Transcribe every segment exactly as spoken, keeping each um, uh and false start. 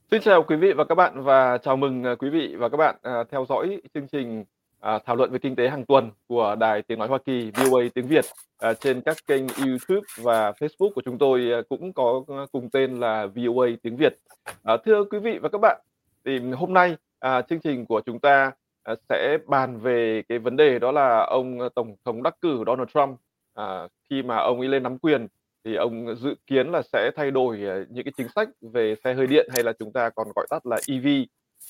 Xin chào quý vị và các bạn và chào mừng, ờ, quý vị và các bạn, à, theo dõi chương trình, à, thảo luận về kinh tế hàng tuần của Đài Tiếng nói Hoa Kỳ vê o a tiếng Việt, à, trên các kênh YouTube và Facebook của chúng tôi, a, cũng có, ơ, cùng tên là vê o a tiếng Việt. À, thưa quý vị và các bạn, thì hôm nay, à, chương trình của chúng ta, à, sẽ bàn về cái vấn đề đó là ông, ơ, Tổng thống đắc cử Donald Trump, à, khi mà ông ấy lên nắm quyền thì ông dự kiến là sẽ thay đổi, ờ, những cái chính sách về xe hơi điện hay là chúng ta còn gọi tắt là e vê.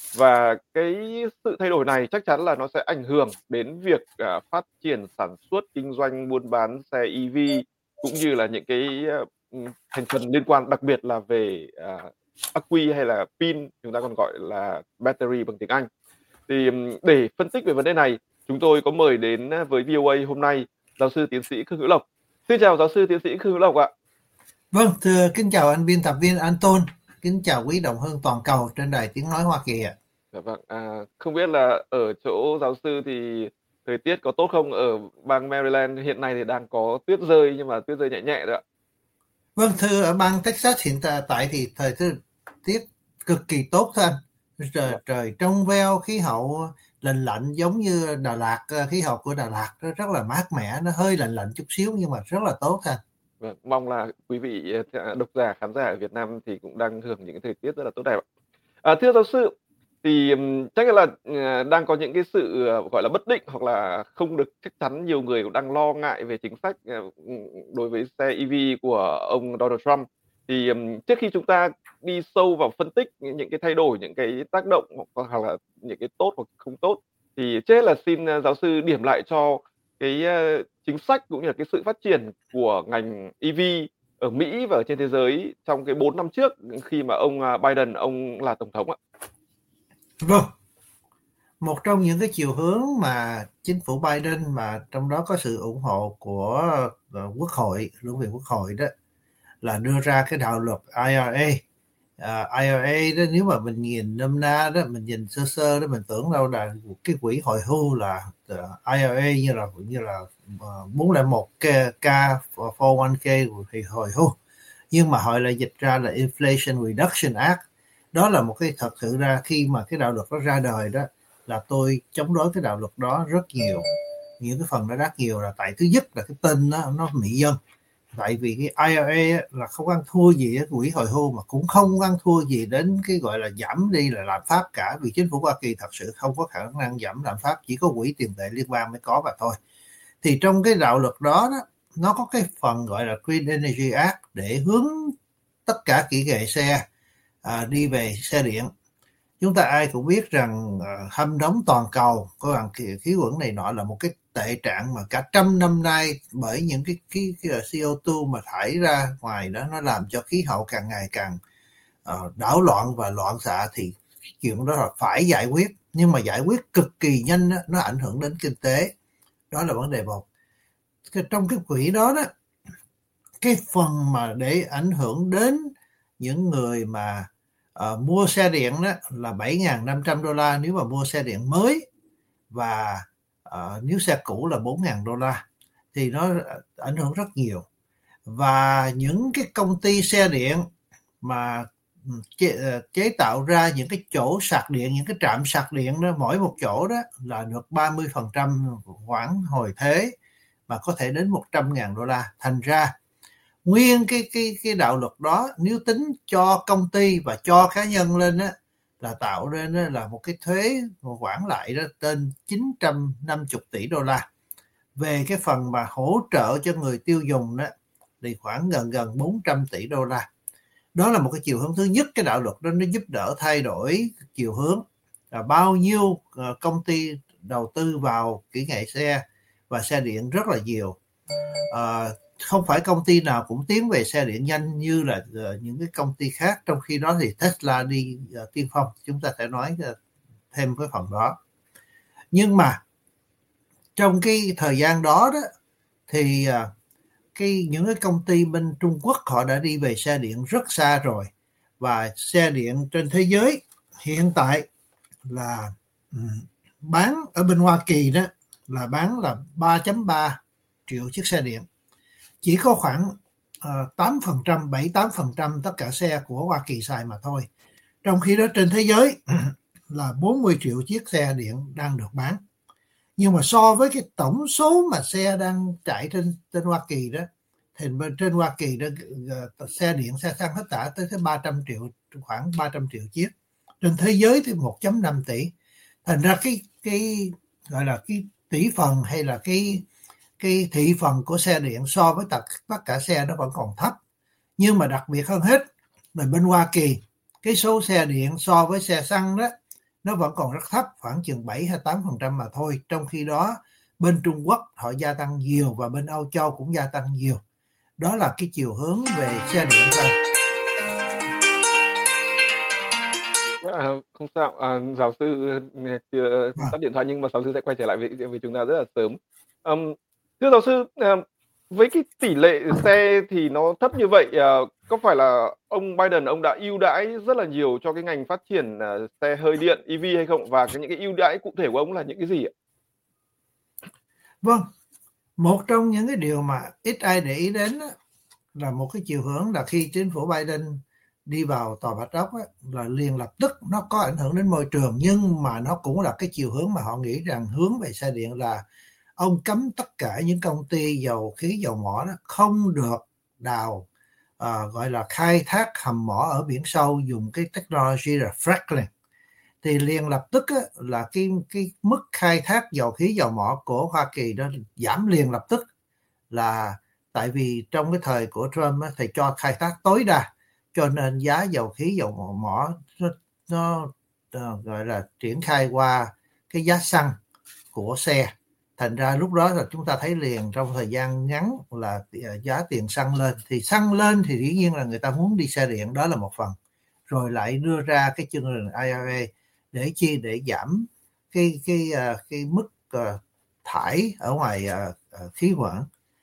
Và cái sự thay đổi này chắc chắn là nó sẽ ảnh hưởng đến việc, à, phát triển sản xuất, kinh doanh, buôn bán xe e vê, cũng như là những cái, ơ, ừm, thành phần liên quan, đặc biệt là về, à, ắc quy hay là pin, chúng ta còn gọi là battery bằng tiếng Anh. Thì, ừm, để phân tích về vấn đề này, chúng tôi có mời đến, a, với vê o a hôm nay giáo sư tiến sĩ Khương Hữu Lộc. Xin chào giáo sư tiến sĩ Khương Hữu Lộc ạ. Vâng, thưa kính chào anh biên tập viên Anton, kính chào quý đồng hương toàn cầu trên đài tiếng nói Hoa Kỳ ạ. Dạ vâng, à, không biết là ở chỗ giáo sư thì thời tiết có tốt không? Ở bang Maryland hiện nay thì đang có tuyết rơi nhưng mà tuyết rơi nhẹ nhẹ thôi ạ. Vâng, thưa ở bang Texas hiện tại tại thì thời tiết cực kỳ tốt thôi anh. Trời, Dạ, trời trong veo, khí hậu lành lạnh giống như Đà Lạt, ờ, khí hậu của Đà Lạt nó rất là mát mẻ, nó hơi lạnh lạnh chút xíu nhưng mà rất là tốt thôi anh. vâng, mong là quý vị, ờ, th độc giả, khán giả ở Việt Nam thì cũng đang hưởng những cái thời tiết rất là tốt đẹp ạ. À, thưa giáo sư, thì, ừm, chắc là, ờ, đang có những cái sự, ờ, gọi là, bất định hoặc là không được chắc chắn, nhiều người cũng đang lo ngại về chính sách, ờ, ừm, đối với xe e vê của ông Donald Trump. Thì, ừm, trước khi chúng ta đi sâu vào phân tích những những cái thay đổi, những cái tác động hoặc hoặc là những cái tốt hoặc không tốt, thì trước hết là xin, a, giáo sư điểm lại cho cái, a, chính sách cũng như là cái sự phát triển của ngành e vê ở Mỹ và ở trên thế giới trong cái bốn năm trước khi mà ông, à, Biden ông là tổng thống ạ. Vâng, một trong những cái chiều hướng mà chính phủ Biden mà trong đó có sự ủng hộ của ờ, Quốc hội, Lưỡng viện Quốc hội đó là đưa ra cái đạo luật i rờ a. À, i rờ a đó, nếu mà mình nhìn nôm na đó, mình nhìn sơ sơ đó, mình tưởng đâu là cái quỹ hồi hưu là uh, i rờ a như là như là uh, bốn không một k, k bốn không một k thì hồi hưu, nhưng mà họ lại dịch ra là Inflation Reduction Act. Đó là một cái, thật sự ra khi mà cái đạo luật đó ra đời đó là tôi chống đối cái đạo luật đó rất nhiều. Những cái phần nó rất nhiều là tại thứ nhất là cái tên nó nó mỹ dân, tại vì cái i rờ a là không ăn thua gì cái quỹ hồi hưu, mà cũng không ăn thua gì đến cái gọi là giảm đi là lạm phát cả, vì chính phủ Hoa Kỳ thật sự không có khả năng giảm lạm phát, chỉ có quỹ tiền tệ liên bang mới có và thôi. Thì trong cái đạo luật đó, đó nó có cái phần gọi là Green Energy Act để hướng tất cả kỹ nghệ xe à, đi về xe điện. Chúng ta ai cũng biết rằng uh, hâm nóng toàn cầu có bằng khí quyển này nọ là một cái tệ trạng mà cả trăm năm nay, bởi những cái, cái, cái xê o hai mà thải ra ngoài đó nó làm cho khí hậu càng ngày càng uh, đảo loạn và loạn xạ, thì chuyện đó là phải giải quyết, nhưng mà giải quyết cực kỳ nhanh đó, nó ảnh hưởng đến kinh tế. Đó là vấn đề một. Trong cái quỹ đó đó, cái phần mà để ảnh hưởng đến những người mà uh, mua xe điện đó là bảy nghìn năm trăm đô la nếu mà mua xe điện mới, và uh, nếu xe cũ là bốn nghìn đô la, thì nó ảnh hưởng rất nhiều. Và những cái công ty xe điện mà chế, chế tạo ra những cái chỗ sạc điện, những cái trạm sạc điện đó, mỗi một chỗ đó là được ba mươi phần trăm khoản hồi thế, mà có thể đến một trăm nghìn đô la. Thành ra nguyên cái cái cái đạo luật đó nếu tính cho công ty và cho cá nhân lên á, là tạo ra là một cái thuế một khoản lại đó trên chín trăm năm mươi tỷ đô la. Về cái phần mà hỗ trợ cho người tiêu dùng đó thì khoảng gần gần bốn trăm tỷ đô la. Đó là một cái chiều hướng thứ nhất. Cái đạo luật đó nó giúp đỡ thay đổi chiều hướng, là bao nhiêu công ty đầu tư vào kỹ nghệ xe và xe điện rất là nhiều. À, không phải công ty nào cũng tiến về xe điện nhanh như là uh, những cái công ty khác, trong khi đó thì Tesla đi uh, tiên phong, chúng ta sẽ nói uh, thêm cái phần đó. Nhưng mà trong cái thời gian đó đó thì uh, cái những cái công ty bên Trung Quốc họ đã đi về xe điện rất xa rồi, và xe điện trên thế giới hiện tại là um, bán ở bên Hoa Kỳ đó là bán là ba phẩy ba triệu chiếc xe điện. Chỉ có khoảng uh, tám phần trăm, bảy tám phần trăm tất cả xe của Hoa Kỳ xài mà thôi. Trong khi đó trên thế giới là bốn mươi triệu chiếc xe điện đang được bán. Nhưng mà so với cái tổng số mà xe đang chạy trên trên Hoa Kỳ đó, thì trên Hoa Kỳ đó xe điện, xe xăng hết tả tới tới ba trăm triệu, khoảng ba trăm triệu chiếc. Trên thế giới thì một phẩy năm tỷ. Thành ra cái cái gọi là cái tỷ phần hay là cái cái thị phần của xe điện so với tất tất cả xe nó vẫn còn thấp. Nhưng mà đặc biệt hơn hết là bên Hoa Kỳ, cái số xe điện so với xe xăng đó nó vẫn còn rất thấp, khoảng chừng bảy hay tám phần trăm mà thôi. Trong khi đó bên Trung Quốc họ gia tăng nhiều và bên Âu Châu cũng gia tăng nhiều. Đó là cái chiều hướng về xe điện thôi. À, không sao, à, giáo sư chưa À. tắt điện thoại nhưng mà giáo sư sẽ quay trở lại vì vì chúng ta rất là sớm. Um, thưa giáo sư, uh, với cái tỷ lệ xe thì nó thấp như vậy, uh, có phải là ông Biden ông đã ưu đãi rất là nhiều cho cái ngành phát triển uh, xe hơi điện e vê hay không? Và cái những cái ưu đãi cụ thể của ông là những cái gì ạ? Vâng, một trong những cái điều mà ít ai để ý đến đó, là một cái chiều hướng là khi chính phủ Biden đi vào Tòa Bạch Ốc á, là liền lập tức nó có ảnh hưởng đến môi trường, nhưng mà nó cũng là cái chiều hướng mà họ nghĩ rằng hướng về xe điện là ông cấm tất cả những công ty dầu khí dầu mỏ đó không được đào à, gọi là khai thác hầm mỏ ở biển sâu dùng cái technology là fracking. Thì liền lập tức á, là cái cái mức khai thác dầu khí dầu mỏ của Hoa Kỳ đó giảm liền lập tức, là tại vì trong cái thời của Trump á, thì cho khai thác tối đa, cho nên giá dầu khí dầu mỏ nó, nó, nó gọi là triển khai qua cái giá xăng của xe. Thành ra lúc đó là chúng ta thấy liền trong thời gian ngắn là giá tiền xăng lên. Thì xăng lên thì dĩ nhiên là người ta muốn đi xe điện, đó là một phần. Rồi lại đưa ra cái chương trình i rờ a để chi, để giảm cái cái cái, cái mức uh, thải ở ngoài uh, khí quyển.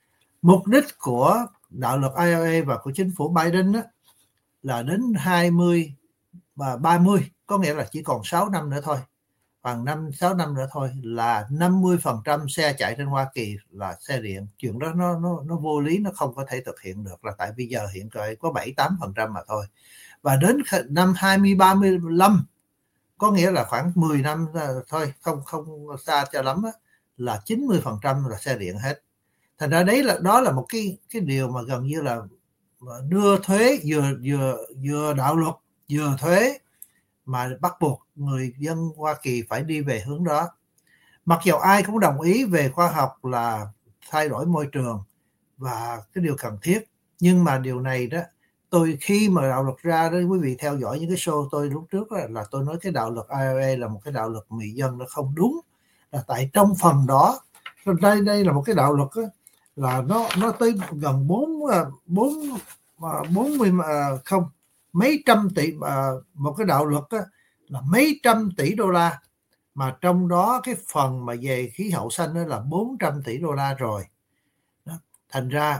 Mục đích của đạo luật i rờ a và của chính phủ Biden đó là đến hai mươi và ba mươi, có nghĩa là chỉ còn sáu năm nữa thôi, khoảng năm sáu năm nữa thôi là năm mươi phần trăm xe chạy trên Hoa Kỳ là xe điện. Chuyện đó nó nó nó vô lý, nó không có thể thực hiện được, là tại bây giờ hiện tại có bảy tám phần trăm mà thôi. Và đến năm hai mươi ba mươi lăm, có nghĩa là khoảng mười năm thôi, không không xa cho lắm á, là chín mươi phần trăm là xe điện hết. Thành ra đấy là đó là một cái cái điều mà gần như là đưa thuế, vừa vừa vừa đạo luật vừa thuế, mà bắt buộc người dân Hoa Kỳ phải đi về hướng đó. Mặc dù ai cũng đồng ý về khoa học là thay đổi môi trường và cái điều cần thiết, nhưng mà điều này đó, tôi khi mà đạo luật ra đó, quý vị theo dõi những cái show tôi lúc trước đó, là tôi nói cái đạo luật i rờ a là một cái đạo luật mị dân, nó không đúng, là tại trong phần đó, đây đây là một cái đạo luật đó, là nó nó tới gần bốn bốn bốn mươi không mấy trăm tỷ, một cái đạo luật đó, là mấy trăm tỷ đô la, mà trong đó cái phần mà về khí hậu xanh đó là bốn trăm tỷ đô la rồi đó. Thành ra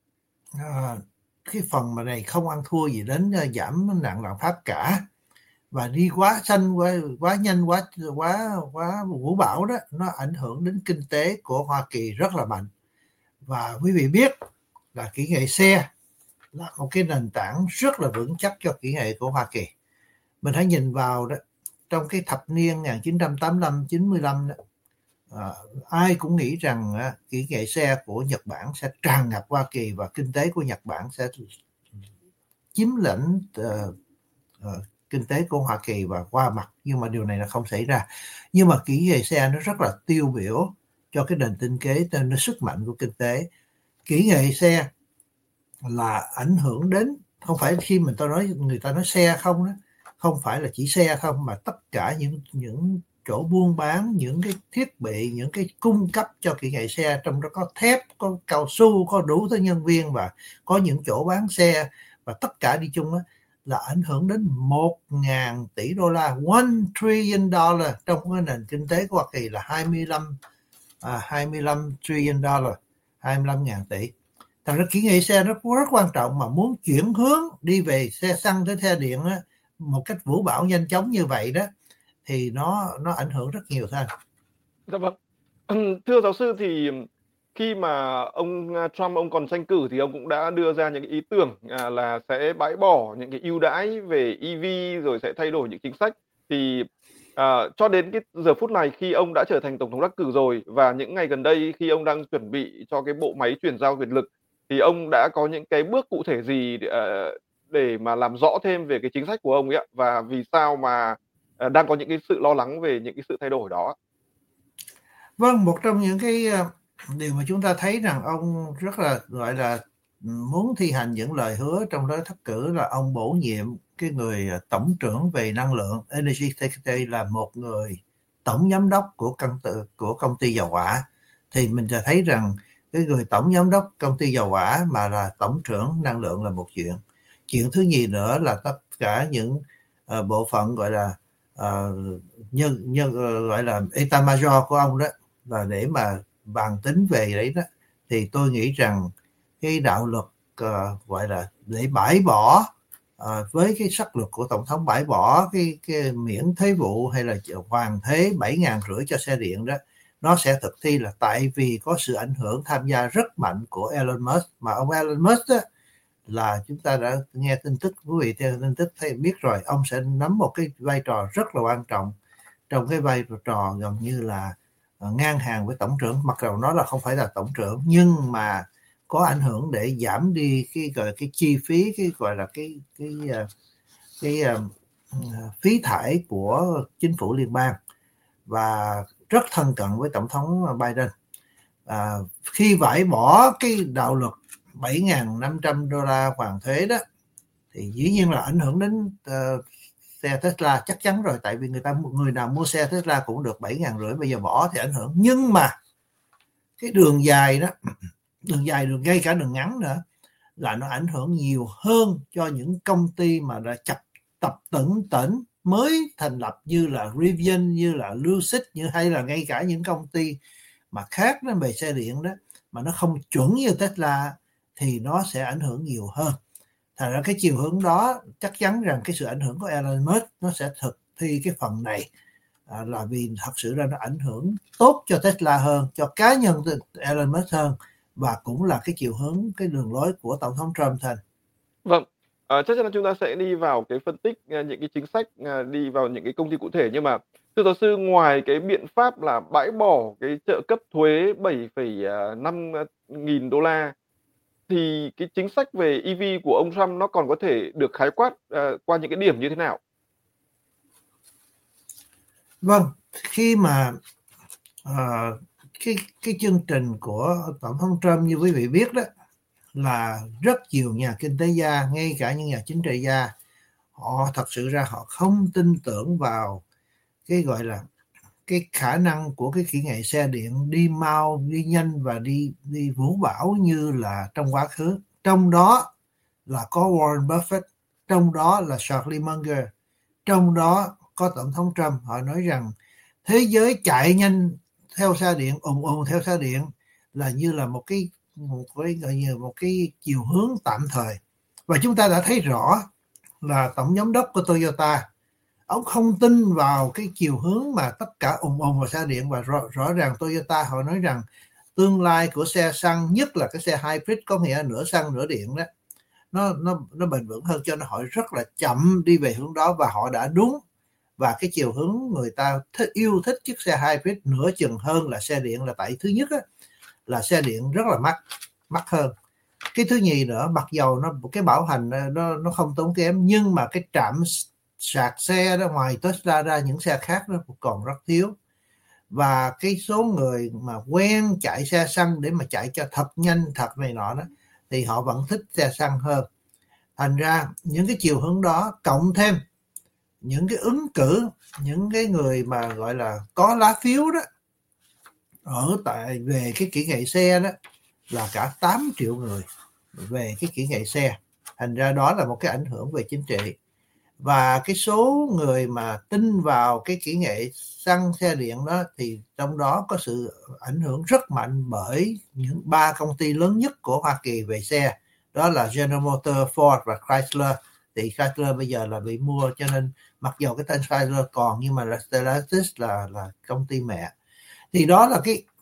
à, cái phần mà này không ăn thua gì đến giảm nạn lạm phát cả, và đi quá xanh, quá quá nhanh, quá quá quá vũ bão đó, nó ảnh hưởng đến kinh tế của Hoa Kỳ rất là mạnh. Và quý vị biết là kỹ nghệ xe là một cái nền tảng rất là vững chắc cho kỹ nghệ của Hoa Kỳ. Mình hãy nhìn vào đó, trong cái thập niên một nghìn chín trăm tám mươi lăm chín mươi lăm đó, à, ai cũng nghĩ rằng à, kỹ nghệ xe của Nhật Bản sẽ tràn ngập Hoa Kỳ và kinh tế của Nhật Bản sẽ chiếm lĩnh uh, uh, kinh tế của Hoa Kỳ và qua mặt, nhưng mà điều này là không xảy ra. Nhưng mà kỹ nghệ xe nó rất là tiêu biểu cho cái nền kinh tế, nên nó sức mạnh của kinh tế. Kỹ nghệ xe là ảnh hưởng đến, không phải khi mình ta nói người ta nói xe không đó, không phải là chỉ xe không, mà tất cả những những chỗ buôn bán, những cái thiết bị, những cái cung cấp cho kỹ nghệ xe, trong đó có thép, có cao su, có đủ thứ nhân viên, và có những chỗ bán xe, và tất cả đi chung đó, là ảnh hưởng đến một ngàn tỷ đô la, one trillion dollar, trong cái nền kinh tế của Hoa Kỳ là hai mươi lăm à, hai mươi lăm trillion dollar, hai mươi lăm ngàn tỷ. Thành ra kỹ nghệ xe nó rất quan trọng, mà muốn chuyển hướng đi về xe xăng tới xe điện á, một cách vũ bão nhanh chóng như vậy đó, thì nó nó ảnh hưởng rất nhiều thôi. Dạ vâng. Thưa giáo sư thì khi mà ông Trump ông còn tranh cử thì ông cũng đã đưa ra những cái ý tưởng à, là sẽ bãi bỏ những cái ưu đãi về e vê rồi sẽ thay đổi những chính sách. Thì à, cho đến cái giờ phút này khi ông đã trở thành tổng thống đắc cử rồi và những ngày gần đây khi ông đang chuẩn bị cho cái bộ máy chuyển giao quyền lực thì ông đã có những cái bước cụ thể gì để, uh, để mà làm rõ thêm về cái chính sách của ông ấy ạ, và vì sao mà uh, đang có những cái sự lo lắng về những cái sự thay đổi đó? Vâng, một trong những cái điều mà chúng ta thấy rằng ông rất là gọi là muốn thi hành những lời hứa trong đó thất cử là ông bổ nhiệm cái người tổng trưởng về năng lượng Energy Secretary là một người tổng giám đốc của công ty, của công ty dầu hỏa. Thì mìnhจะthấy rằng cái người tổng giám đốc công ty dầu hỏa mà là tổng trưởng năng lượng là một chuyện. Chuyện thứ nhì nữa là tất cả những uh, bộ phận gọi là uh, nhân nhân uh, gọi là Eta Major của ông đó là để mà bàn tính về đấy đó, thì tôi nghĩ rằng cái đạo luật uh, gọi là để bãi bỏ uh, với cái sắc luật của tổng thống bãi bỏ cái, cái miễn thuế vụ hay là hoàn thuế bảy ngàn rưỡi cho xe điện đó, nó sẽ thực thi là tại vì có sự ảnh hưởng tham gia rất mạnh của Elon Musk. Mà ông Elon Musk đó, là chúng ta đã nghe tin tức, quý vị theo tin tức thấy biết rồi, ông sẽ nắm một cái vai trò rất là quan trọng trong cái vai trò gần như là ngang hàng với tổng trưởng, mặc dù nó là không phải là tổng trưởng nhưng mà có ảnh hưởng để giảm đi cái gọi là cái chi phí, cái gọi là cái cái cái, cái, cái uh, phí thải của chính phủ liên bang, và rất thân cận với tổng thống Biden. À, khi bãi bỏ cái đạo luật bảy nghìn năm trăm đô la hoàn thuế đó thì dĩ nhiên là ảnh hưởng đến uh, xe Tesla chắc chắn rồi, tại vì người ta người nào mua xe Tesla cũng được bảy ngàn rưỡi, bây giờ bỏ thì ảnh hưởng. Nhưng mà cái đường dài đó, đường dài đường ngay cả đường ngắn nữa là nó ảnh hưởng nhiều hơn cho những công ty mà đã chập tập tĩnh tỉnh mới thành lập như là Rivian, như là Lucid, như hay là ngay cả những công ty mà khác nó về xe điện đó mà nó không chuẩn như Tesla thì nó sẽ ảnh hưởng nhiều hơn. Thành ra cái chiều hướng đó chắc chắn rằng cái sự ảnh hưởng của Elon Musk nó sẽ thực thi cái phần này à, là vì thật sự ra nó ảnh hưởng tốt cho Tesla hơn, cho cá nhân Elon Musk hơn, và cũng là cái chiều hướng, cái đường lối của tổng thống Trump thôi. Vâng, à, chắc chắn là chúng ta sẽ đi vào cái phân tích uh, những cái chính sách, uh, đi vào những cái công ty cụ thể, nhưng mà thưa giáo sư, ngoài cái biện pháp là bãi bỏ cái trợ cấp thuế bảy phẩy năm nghìn đô la thì cái chính sách về e vê của ông Trump nó còn có thể được khái quát uh, qua những cái điểm như thế nào? Vâng, khi mà uh, cái cái chương trình của tổng thống Trump như quý vị biết đó là rất nhiều nhà kinh tế gia, ngay cả những nhà chính trị gia, họ thật sự ra họ không tin tưởng vào cái gọi là cái khả năng của cái kỹ nghệ xe điện đi mau, đi nhanh và đi đi vũ bão như là trong quá khứ. Trong đó là có Warren Buffett, trong đó là Charlie Munger, trong đó có tổng thống Trump. Họ nói rằng thế giới chạy nhanh theo xe điện, ùn ùn theo xe điện là như là một cái một cái gọi như một cái chiều hướng tạm thời. Và chúng ta đã thấy rõ là tổng giám đốc của Toyota, ông không tin vào cái chiều hướng mà tất cả ùn ùn vào xe điện, và rõ, rõ ràng Toyota họ nói rằng tương lai của xe xăng, nhất là cái xe hybrid có nghĩa là nửa xăng nửa điện đó, nó nó nó bền vững hơn, cho nên họ rất là chậm đi về hướng đó, và họ đã đúng. Và cái chiều hướng người ta thích, yêu thích chiếc xe hybrid nửa chừng hơn là xe điện là tại thứ nhất á, là xe điện rất là mắc mắc hơn. Cái thứ nhì nữa, mặc dầu nó cái bảo hành nó nó không tốn kém, nhưng mà cái trạm sạc xe đó ngoài Tesla ra những xe khác nó còn rất thiếu. Và cái số người mà quen chạy xe xăng để mà chạy cho thật nhanh thật này nọ đó thì họ vẫn thích xe xăng hơn. Thành ra những cái chiều hướng đó cộng thêm những cái ứng cử, những cái người mà gọi là có lá phiếu đó ở tại về cái kỹ nghệ xe đó là cả tám triệu người về cái kỹ nghệ xe. Thành ra đó là một cái ảnh hưởng về chính trị. Và cái số người mà tin vào cái kỹ nghệ xăng xe điện đó thì trong đó có sự ảnh hưởng rất mạnh bởi những ba công ty lớn nhất của Hoa Kỳ về xe, đó là General Motors, Ford và Chrysler. Thì Chrysler bây giờ là bị mua, cho nên mặc dù cái tên Chrysler còn nhưng mà là Stellantis là là công ty mẹ. Thì đó là cái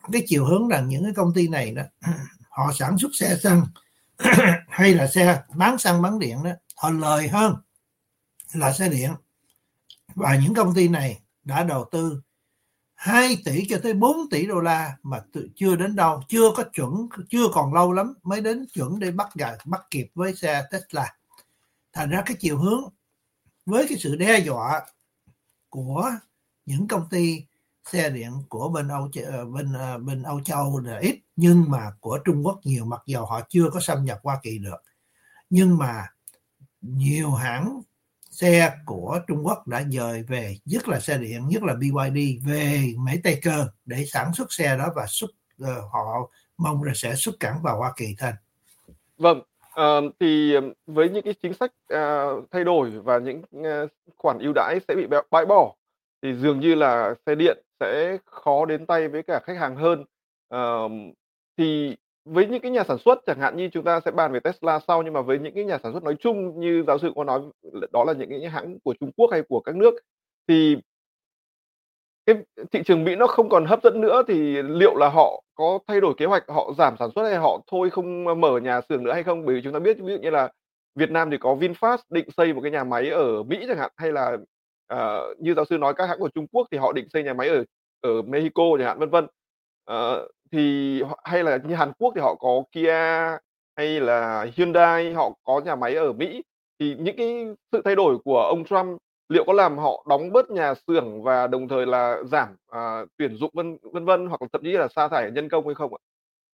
cái chiều hướng rằng những cái công ty này đó họ sản xuất xe xăng hay là xe bán xăng bán điện đó, họ lời hơn là xe điện. Và những công ty này đã đầu tư hai tỷ cho tới bốn tỷ đô la mà chưa đến đâu, chưa có chuẩn, chưa còn lâu lắm mới đến chuẩn để bắt gà bắt kịp với xe Tesla. Thành ra cái chiều hướng với cái sự đe dọa của những công ty xe điện của bên Âu bên bên Âu Châu là ít, nhưng mà của Trung Quốc nhiều, mặc dù họ chưa có xâm nhập Hoa Kỳ được, nhưng mà nhiều hãng xe của Trung Quốc đã dời về, nhất là xe điện, nhất là bê y đê về Mỹ Tây Cơ để sản xuất xe đó và xuất uh, họ mong là sẽ xuất cảng vào Hoa Kỳ thêm. Vâng, ờ, thì với những cái chính sách uh, thay đổi và những uh, khoản ưu đãi sẽ bị bãi bỏ thì dường như là xe điện sẽ khó đến tay với cả khách hàng hơn. Uh, thì với những cái nhà sản xuất, chẳng hạn như chúng ta sẽ bàn về Tesla sau, nhưng mà với những cái nhà sản xuất nói chung như giáo sư có nói, đó là những cái hãng của Trung Quốc hay của các nước, thì cái thị trường Mỹ nó không còn hấp dẫn nữa, thì liệu là họ có thay đổi kế hoạch, họ giảm sản xuất hay họ thôi không mở nhà xưởng nữa hay không? Bởi vì chúng ta biết ví dụ như là Việt Nam thì có VinFast định xây một cái nhà máy ở Mỹ chẳng hạn, hay là ờ, như giáo sư nói các hãng của Trung Quốc thì họ định xây nhà máy ở ở Mexico chẳng hạn, vân vân. Ờ, thì hay là như Hàn Quốc thì họ có Kia hay là Hyundai, họ có nhà máy ở Mỹ. Thì những cái sự thay đổi của ông Trump liệu có làm họ đóng bớt nhà xưởng và đồng thời là giảm à, tuyển dụng vân vân vân hoặc là thậm chí là sa thải nhân công hay không ạ?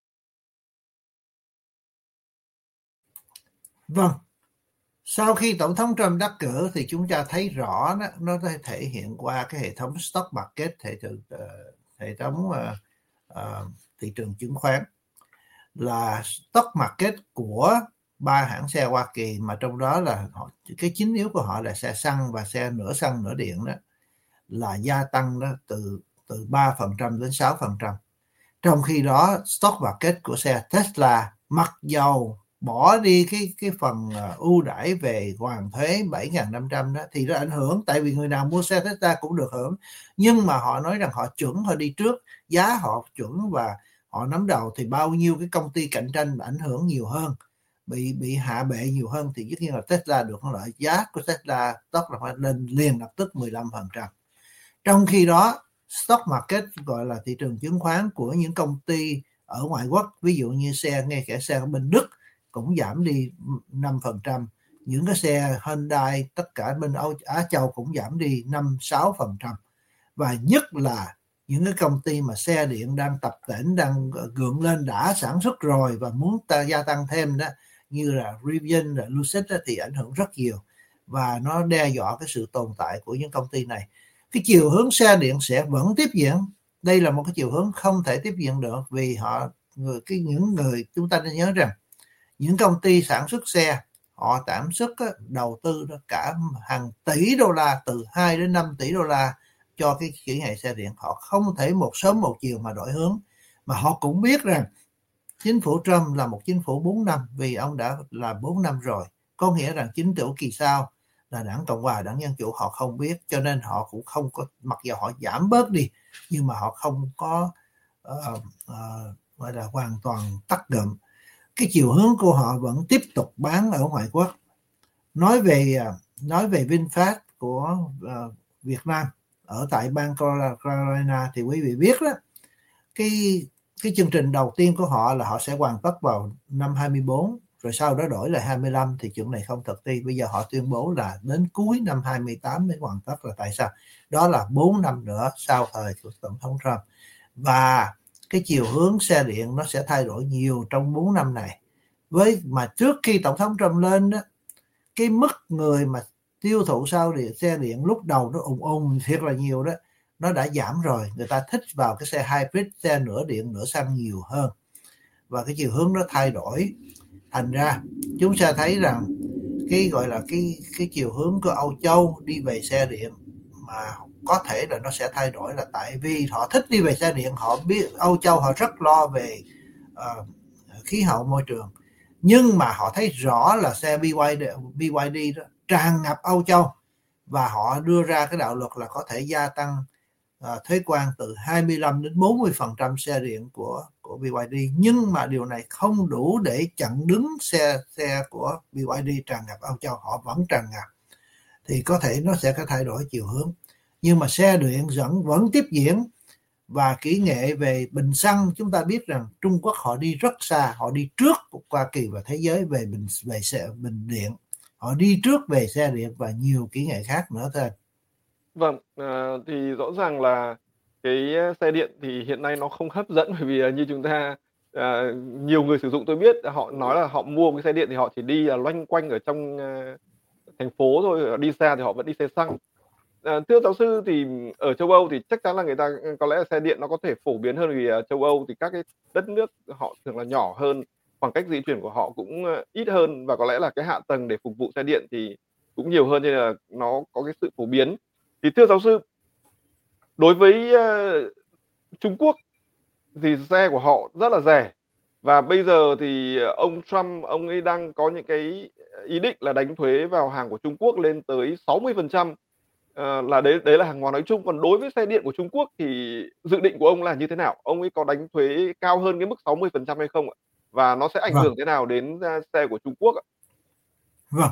Vâng, sau khi Tổng thống Trump đắc cử thì chúng ta thấy rõ đó, nó thể hiện qua cái hệ thống stock market, hệ thống, uh, hệ thống uh, uh, thị trường chứng khoán, là stock market của ba hãng xe Hoa Kỳ, mà trong đó là họ, cái chính yếu của họ là xe xăng và xe nửa xăng nửa điện đó, là gia tăng đó từ từ ba phần trăm đến sáu phần trăm. Trong khi đó stock market của xe Tesla, mặc dầu bỏ đi cái cái phần ưu đãi về hoàn thuế bảy nghìn năm trăm đó thì nó ảnh hưởng, tại vì người nào mua xe Tesla cũng được hưởng, nhưng mà họ nói rằng họ chuẩn, họ đi trước, giá họ chuẩn và họ nắm đầu, thì bao nhiêu cái công ty cạnh tranh ảnh hưởng nhiều hơn, bị bị hạ bệ nhiều hơn, thì tất nhiên là Tesla được lợi. Giá của Tesla stock là phải lên liền lập tức mười lăm phần trăm. Trong khi đó stock market, gọi là thị trường chứng khoán của những công ty ở ngoại quốc, ví dụ như xe, ngay cả xe ở bên Đức cũng giảm đi năm phần trăm, những cái xe Hyundai tất cả bên Âu Á Châu cũng giảm đi năm sáu phần trăm. Và nhất là những cái công ty mà xe điện đang tập tễnh, đang gượng lên, đã sản xuất rồi và muốn ta gia tăng thêm đó, như là Rivian, là Lucid đó, thì ảnh hưởng rất nhiều và nó đe dọa cái sự tồn tại của những công ty này. Cái chiều hướng xe điện sẽ vẫn tiếp diễn. Đây là một cái chiều hướng không thể tiếp diễn được, vì họ người cái những người chúng ta nên nhớ rằng những công ty sản xuất xe, họ sản xuất đầu tư cả hàng tỷ đô la, từ hai đến năm tỷ đô la cho cái kỹ hệ xe điện. Họ không thể một sớm một chiều mà đổi hướng, mà họ cũng biết rằng chính phủ Trump là một chính phủ bốn năm, vì ông đã là bốn năm rồi, có nghĩa rằng chính phủ kỳ sau là đảng Cộng hòa, đảng Dân Chủ họ không biết, cho nên họ cũng không có, mặc dù họ giảm bớt đi nhưng mà họ không có uh, uh, gọi là hoàn toàn tắt ngụm. Cái chiều hướng của họ vẫn tiếp tục bán ở ngoại quốc. Nói về nói về VinFast của uh, Việt Nam ở tại bang Carolina thì quý vị biết đó, cái cái chương trình đầu tiên của họ là họ sẽ hoàn tất vào năm hai mươi bốn, rồi sau đó đổi lại hai mươi lăm, thì chuyện này không thực thi. Bây giờ họ tuyên bố là đến cuối năm hai mươi tám mới hoàn tất. Là tại sao? Đó là bốn năm nữa sau thời của Tổng thống Trump. Và cái chiều hướng xe điện nó sẽ thay đổi nhiều trong bốn năm này. Với mà trước khi Tổng thống Trump lên đó, cái mức người mà tiêu thụ sau điện xe điện lúc đầu nó ùng ùng thiệt là nhiều đó, nó đã giảm rồi. Người ta thích vào cái xe hybrid, xe nửa điện nửa xăng nhiều hơn, và cái chiều hướng nó thay đổi. Thành ra chúng ta thấy rằng cái gọi là cái cái chiều hướng của Âu Châu đi về xe điện mà có thể là nó sẽ thay đổi, là tại vì họ thích đi về xe điện. Họ biết Âu Châu họ rất lo về uh, khí hậu môi trường, nhưng mà họ thấy rõ là xe bê y đê, bê y đê đó tràn ngập Âu Châu, và họ đưa ra cái đạo luật là có thể gia tăng à, thuế quan từ hai mươi lăm đến bốn mươi phần trăm xe điện của của bê i đê, nhưng mà điều này không đủ để chặn đứng xe xe của bê i đê tràn ngập Âu Châu, họ vẫn tràn ngập, thì có thể nó sẽ có thay đổi chiều hướng. Nhưng mà xe điện vẫn vẫn tiếp diễn. Và kỹ nghệ về bình xăng, chúng ta biết rằng Trung Quốc họ đi rất xa, họ đi trước Hoa Kỳ và thế giới về bình về xe bình điện, họ đi trước về xe điện và nhiều kỹ nghệ khác nữa thôi. Vâng, à, thì rõ ràng là cái xe điện thì hiện nay nó không hấp dẫn, bởi vì như chúng ta à, nhiều người sử dụng tôi biết họ nói là họ mua một cái xe điện thì họ chỉ đi là loanh quanh ở trong à, thành phố thôi, đi xa thì họ vẫn đi xe xăng. À, thưa giáo sư thì ở châu Âu thì chắc chắn là người ta có lẽ là xe điện nó có thể phổ biến hơn, vì ở châu Âu thì các cái đất nước họ thường là nhỏ hơn, khoảng cách di chuyển của họ cũng ít hơn, và có lẽ là cái hạ tầng để phục vụ xe điện thì cũng nhiều hơn, nên là nó có cái sự phổ biến. Thì thưa giáo sư, đối với uh, Trung Quốc thì xe của họ rất là rẻ, và bây giờ thì ông Trump ông ấy đang có những cái ý định là đánh thuế vào hàng của Trung Quốc lên tới sáu mươi phần trăm, ờ, là đấy đấy là hàng hóa nói chung. Còn đối với xe điện của Trung Quốc thì dự định của ông là như thế nào? Ông ấy có đánh thuế cao hơn cái mức sáu mươi phần trăm hay không ạ? Và nó sẽ ảnh Vâng. hưởng thế nào đến uh, xe của Trung Quốc ạ? Vâng.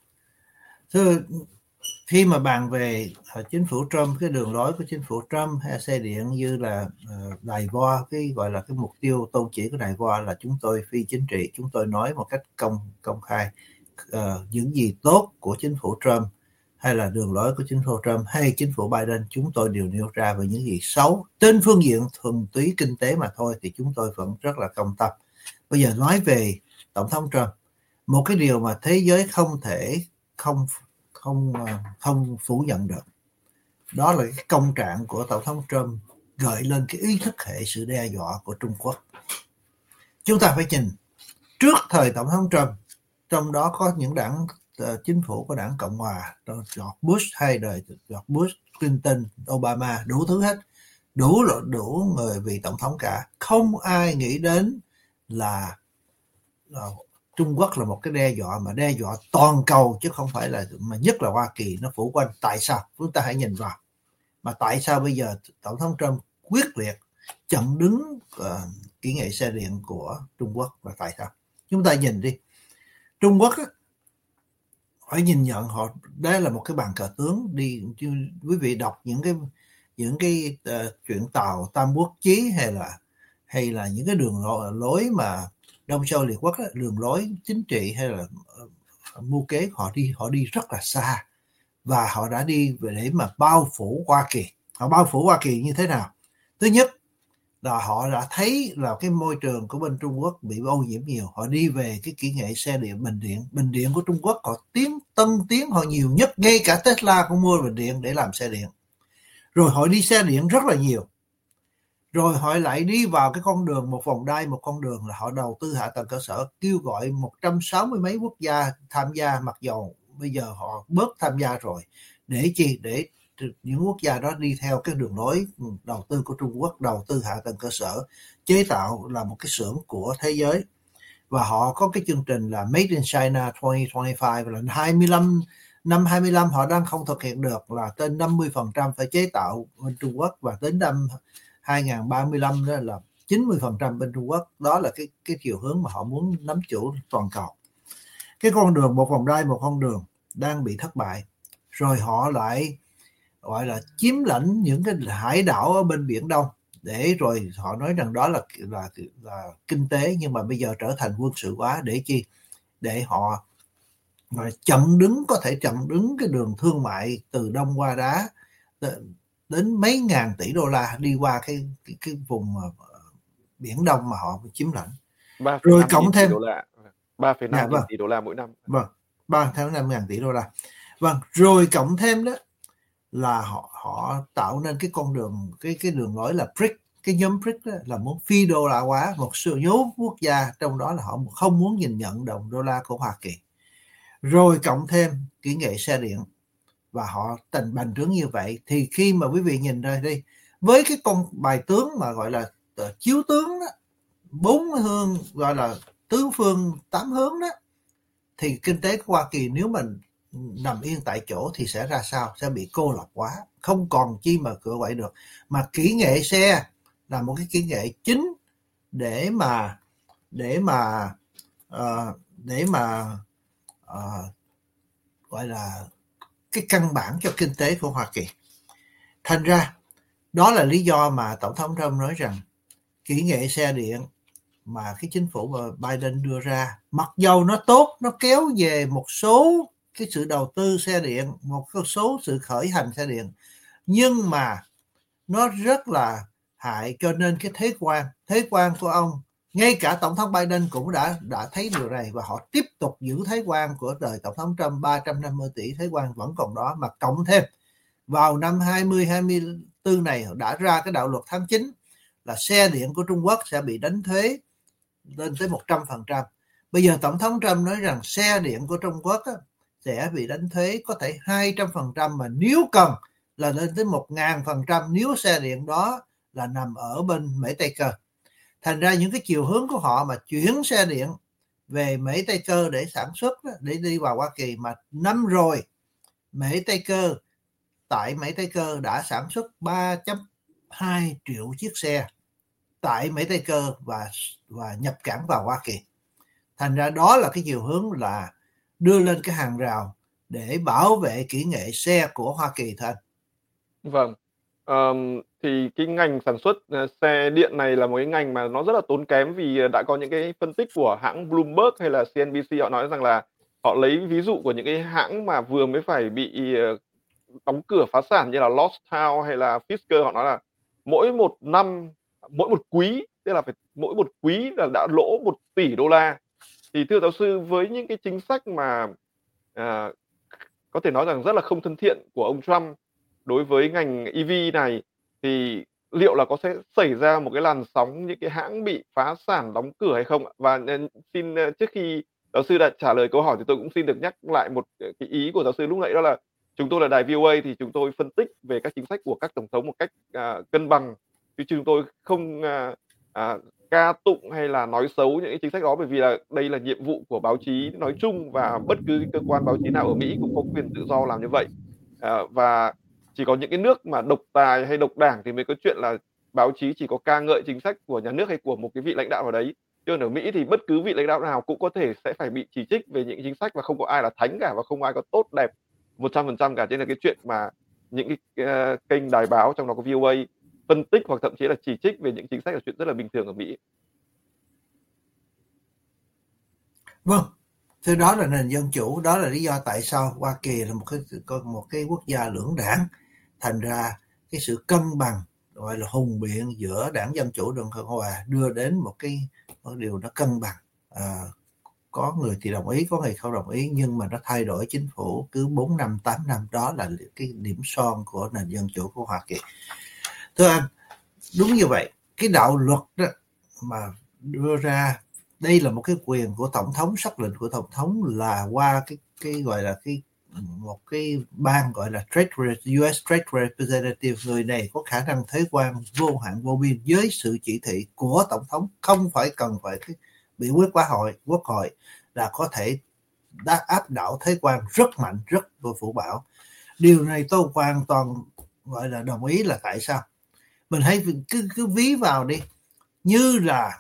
Thưa, khi mà bàn về uh, chính phủ Trump, cái đường lối của chính phủ Trump hay xe điện như là uh, đài vo, cái gọi là cái mục tiêu tôn chỉ của đài vo là chúng tôi phi chính trị, chúng tôi nói một cách công công khai uh, những gì tốt của chính phủ Trump hay là đường lối của chính phủ Trump hay chính phủ Biden, chúng tôi đều nêu ra về những gì xấu trên phương diện thuần túy kinh tế mà thôi, thì chúng tôi vẫn rất là công tâm. Bây giờ nói về tổng thống Trump, một cái điều mà thế giới không thể không không không phủ nhận được, đó là cái công trạng của tổng thống Trump gợi lên cái ý thức hệ sự đe dọa của Trung Quốc. Chúng ta phải nhìn trước thời tổng thống Trump, trong đó có những đảng uh, chính phủ của đảng Cộng hòa, George Bush hay đời George Bush, Clinton, Obama, đủ thứ hết, đủ đủ người vị tổng thống cả, không ai nghĩ đến là, là Trung Quốc là một cái đe dọa mà đe dọa toàn cầu, chứ không phải là mà nhất là Hoa Kỳ nó phủ quanh. Tại sao? Chúng ta hãy nhìn vào. Mà tại sao bây giờ tổng thống Trump quyết liệt chặn đứng uh, kỹ nghệ xe điện của Trung Quốc, và tại sao? Chúng ta nhìn đi. Trung Quốc á, phải nhìn nhận họ đây là một cái bàn cờ tướng. Đi quý vị đọc những cái những cái uh, chuyện tàu Tam Quốc Chí hay là hay là những cái đường lối mà Đông Châu Liệt Quốc, đường lối chính trị hay là uh, mưu kế, họ đi họ đi rất là xa, và họ đã đi về để mà bao phủ Hoa Kỳ. Họ bao phủ Hoa Kỳ như thế nào? Thứ nhất là họ đã thấy là cái môi trường của bên Trung Quốc bị ô nhiễm nhiều, họ đi về cái kỹ nghệ xe điện, bình điện. Bình điện của Trung Quốc họ tiến tân tiến họ nhiều nhất, ngay cả Tesla cũng mua bình điện để làm xe điện. Rồi họ đi xe điện rất là nhiều. Rồi họ lại đi vào cái con đường, một vòng đai, một con đường là họ đầu tư hạ tầng cơ sở, kêu gọi một trăm sáu mươi mấy quốc gia tham gia, mặc dầu bây giờ họ bớt tham gia rồi. Để chi? Để những quốc gia đó đi theo cái đường lối đầu tư của Trung Quốc, đầu tư hạ tầng cơ sở, chế tạo là một cái xưởng của thế giới. Và họ có cái chương trình là Made in China hai không hai lăm, là hai mươi lăm năm hai mươi lăm họ đang không thực hiện được, là trên năm mươi phần trăm phải chế tạo bên Trung Quốc, và đến năm hai không ba lăm đó là chín mươi phần trăm bên Trung Quốc. Đó là cái cái chiều hướng mà họ muốn nắm chủ toàn cầu. Cái con đường một vòng đai, một con đường đang bị thất bại. Rồi họ lại gọi là chiếm lãnh những cái hải đảo ở bên Biển Đông, để rồi họ nói rằng đó là là là kinh tế, nhưng mà bây giờ trở thành quân sự hóa. Để chi? Để họ mà chặn đứng, có thể chặn đứng cái đường thương mại từ Đông qua Đá đến mấy ngàn tỷ đô la đi qua cái cái, cái vùng Biển Đông mà họ chiếm lãnh. Rồi cộng thêm ba phẩy năm nghìn tỷ đô la mỗi năm. Vâng, ba phẩy năm ngàn tỷ đô la. Vâng, rồi cộng thêm đó là họ họ tạo nên cái con đường, cái cái đường lối là bê rê i xê. Cái nhóm bê rê i xê đó là muốn phi đô la hóa một số nhóm quốc gia, trong đó là họ không muốn nhìn nhận đồng đô la của Hoa Kỳ. Rồi cộng thêm kỹ nghệ xe điện, và họ tình bành trướng như vậy, thì khi mà quý vị nhìn ra đi, với cái con bài tướng mà gọi là uh, chiếu tướng đó, bốn hướng gọi là tứ phương tám hướng đó, thì kinh tế của Hoa Kỳ nếu mình nằm yên tại chỗ thì sẽ ra sao? Sẽ bị cô lập quá, không còn chi mà cựa quậy được. Mà kỹ nghệ xe là một cái kỹ nghệ chính để mà để mà uh, để mà uh, gọi là cái căn bản cho kinh tế của Hoa Kỳ. Thành ra đó là lý do mà Tổng thống Trump nói rằng kỹ nghệ xe điện mà cái chính phủ Biden đưa ra, mặc dầu nó tốt, nó kéo về một số cái sự đầu tư xe điện, một số sự khởi hành xe điện, nhưng mà nó rất là hại, cho nên cái thế quan, thế quan của ông, ngay cả Tổng thống Biden cũng đã đã thấy điều này, và họ tiếp tục giữ thế quan của đời Tổng thống Trump, ba trăm năm mươi tỷ thế quan vẫn còn đó, mà cộng thêm vào năm hai không hai tư này đã ra cái đạo luật tháng chín là xe điện của Trung Quốc sẽ bị đánh thuế lên tới một trăm phần trăm. Bây giờ Tổng thống Trump nói rằng xe điện của Trung Quốc á, sẽ bị đánh thuế có thể hai trăm phần trăm, mà nếu cần là lên tới một nghìn phần trăm nếu xe điện đó là nằm ở bên Mỹ Tây Cơ. Thành ra những cái chiều hướng của họ mà chuyển xe điện về Mỹ Tây Cơ để sản xuất, để đi vào Hoa Kỳ, mà năm rồi Mỹ Tây Cơ, tại Mỹ Tây Cơ đã sản xuất ba phẩy hai triệu chiếc xe tại Mỹ Tây Cơ và và nhập cảng vào Hoa Kỳ. Thành ra đó là cái chiều hướng là đưa lên cái hàng rào để bảo vệ kỹ nghệ xe của Hoa Kỳ thôi. Vâng. Um, thì cái ngành sản xuất uh, xe điện này là một cái ngành mà nó rất là tốn kém, vì đã có những cái phân tích của hãng Bloomberg hay là xê en bê xê, họ nói rằng là họ lấy ví dụ của những cái hãng mà vừa mới phải bị uh, đóng cửa phá sản như là Lost Town hay là Fisker, họ nói là mỗi một năm, mỗi một quý, tức là phải mỗi một quý là đã lỗ một tỷ đô la. Thì thưa giáo sư, với những cái chính sách mà uh, có thể nói rằng rất là không thân thiện của ông Trump đối với ngành e vê này, thì liệu là có sẽ xảy ra một cái làn sóng những cái hãng bị phá sản, đóng cửa hay không ạ? Và xin trước khi giáo sư đã trả lời câu hỏi thì tôi cũng xin được nhắc lại một cái ý của giáo sư lúc nãy, đó là chúng tôi là đài vê o a thì chúng tôi phân tích về các chính sách của các tổng thống một cách à, cân bằng, chứ chúng tôi không à, à, ca tụng hay là nói xấu những cái chính sách đó, bởi vì là đây là nhiệm vụ của báo chí nói chung, và bất cứ cơ quan báo chí nào ở Mỹ cũng có quyền tự do làm như vậy. À, và chỉ có những cái nước mà độc tài hay độc đảng thì mới có chuyện là báo chí chỉ có ca ngợi chính sách của nhà nước hay của một cái vị lãnh đạo nào đấy. Chứ ở Mỹ thì bất cứ vị lãnh đạo nào cũng có thể sẽ phải bị chỉ trích về những chính sách, và không có ai là thánh cả, và không ai có tốt đẹp một trăm phần trăm cả. Cho nên là cái chuyện mà những cái uh, kênh đài báo, trong đó có vê o a, phân tích hoặc thậm chí là chỉ trích về những chính sách là chuyện rất là bình thường ở Mỹ. Vâng, thì đó là nền dân chủ, đó là lý do tại sao Hoa Kỳ là một cái một cái quốc gia lưỡng đảng. Thành ra cái sự cân bằng gọi là hùng biện giữa đảng Dân Chủ, đảng Cộng Hòa đưa đến một cái, một điều nó cân bằng. À, có người thì đồng ý, có người không đồng ý, nhưng mà nó thay đổi chính phủ cứ bốn năm, tám năm, đó là cái điểm son của nền dân chủ của Hoa Kỳ. Thưa anh, đúng như vậy, cái đạo luật đó mà đưa ra, đây là một cái quyền của tổng thống, sắc lệnh của tổng thống là qua cái cái gọi là cái một cái ban gọi là Trade u ét Trade Representative. Người này có khả năng thuế quan vô hạn vô biên với sự chỉ thị của tổng thống, không phải cần phải cái bị quyết quốc hội quốc hội là có thể đã áp đảo thuế quan rất mạnh, rất phủ bão. Điều này tôi hoàn toàn gọi là đồng ý. Là tại sao? Mình hãy cứ cứ ví vào đi, như là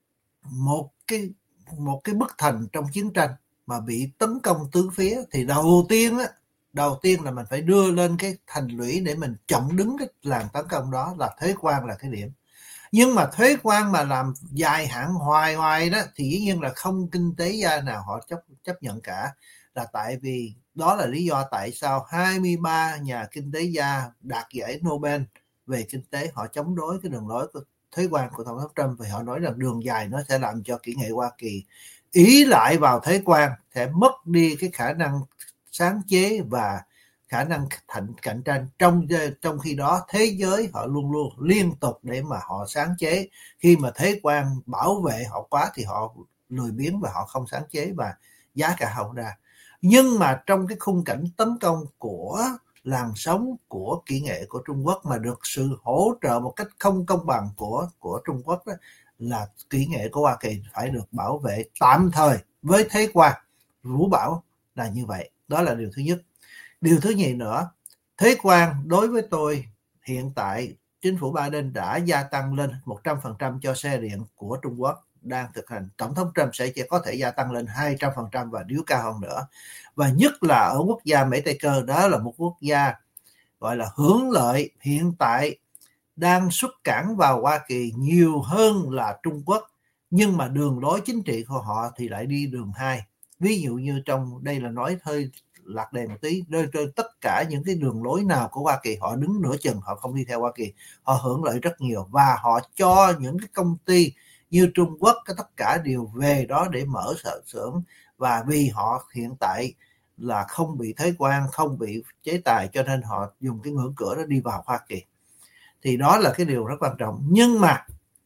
một cái một cái bức thành trong chiến tranh mà bị tấn công tứ phía, thì đầu tiên á đầu tiên là mình phải đưa lên cái thành lũy để mình chặn đứng cái làn tấn công đó, là thuế quan là cái điểm. Nhưng mà thuế quan mà làm dài hạn hoài hoài đó thì dĩ nhiên là không kinh tế gia nào họ chấp chấp nhận cả. Là tại vì đó là lý do tại sao hai mươi ba nhà kinh tế gia đạt giải Nobel về kinh tế họ chống đối cái đường lối của thuế quan của tổng thống Trump, vì họ nói rằng đường dài nó sẽ làm cho kỹ nghệ Hoa Kỳ ý lại vào thuế quan, sẽ mất đi cái khả năng sáng chế và khả năng thành cạnh tranh. Trong trong khi đó thế giới họ luôn luôn liên tục để mà họ sáng chế. Khi mà thuế quan bảo vệ họ quá thì họ lười biếng và họ không sáng chế, và giá cả không ra. Nhưng mà trong cái khung cảnh tấn công của làn sóng của kỹ nghệ của Trung Quốc mà được sự hỗ trợ một cách không công bằng của của Trung Quốc đó, là kỹ nghệ của Hoa Kỳ phải được bảo vệ tạm thời với thuế quan. Vũ bảo là như vậy. Đó là điều thứ nhất. Điều thứ nhì nữa, thuế quan đối với tôi hiện tại chính phủ Biden đã gia tăng lên một trăm phần trăm cho xe điện của Trung Quốc đang thực hành. Tổng thống Trump sẽ chỉ có thể gia tăng lên hai trăm phần trăm và nếu cao hơn nữa. Và nhất là ở quốc gia Mỹ Tây Cơ, đó là một quốc gia gọi là hưởng lợi hiện tại đang xuất cảng vào Hoa Kỳ nhiều hơn là Trung Quốc, nhưng mà đường lối chính trị của họ thì lại đi đường hai. Ví dụ như trong đây là nói hơi lạc đề một tí, rơi rơi tất cả những cái đường lối nào của Hoa Kỳ họ đứng nửa chừng, họ không đi theo Hoa Kỳ, họ hưởng lợi rất nhiều và họ cho những cái công ty như Trung Quốc cái tất cả đều về đó để mở sở xưởng, và vì họ hiện tại là không bị thuế quan, không bị chế tài cho nên họ dùng cái ngưỡng cửa đó đi vào Hoa Kỳ. Thì đó là cái điều rất quan trọng. Nhưng mà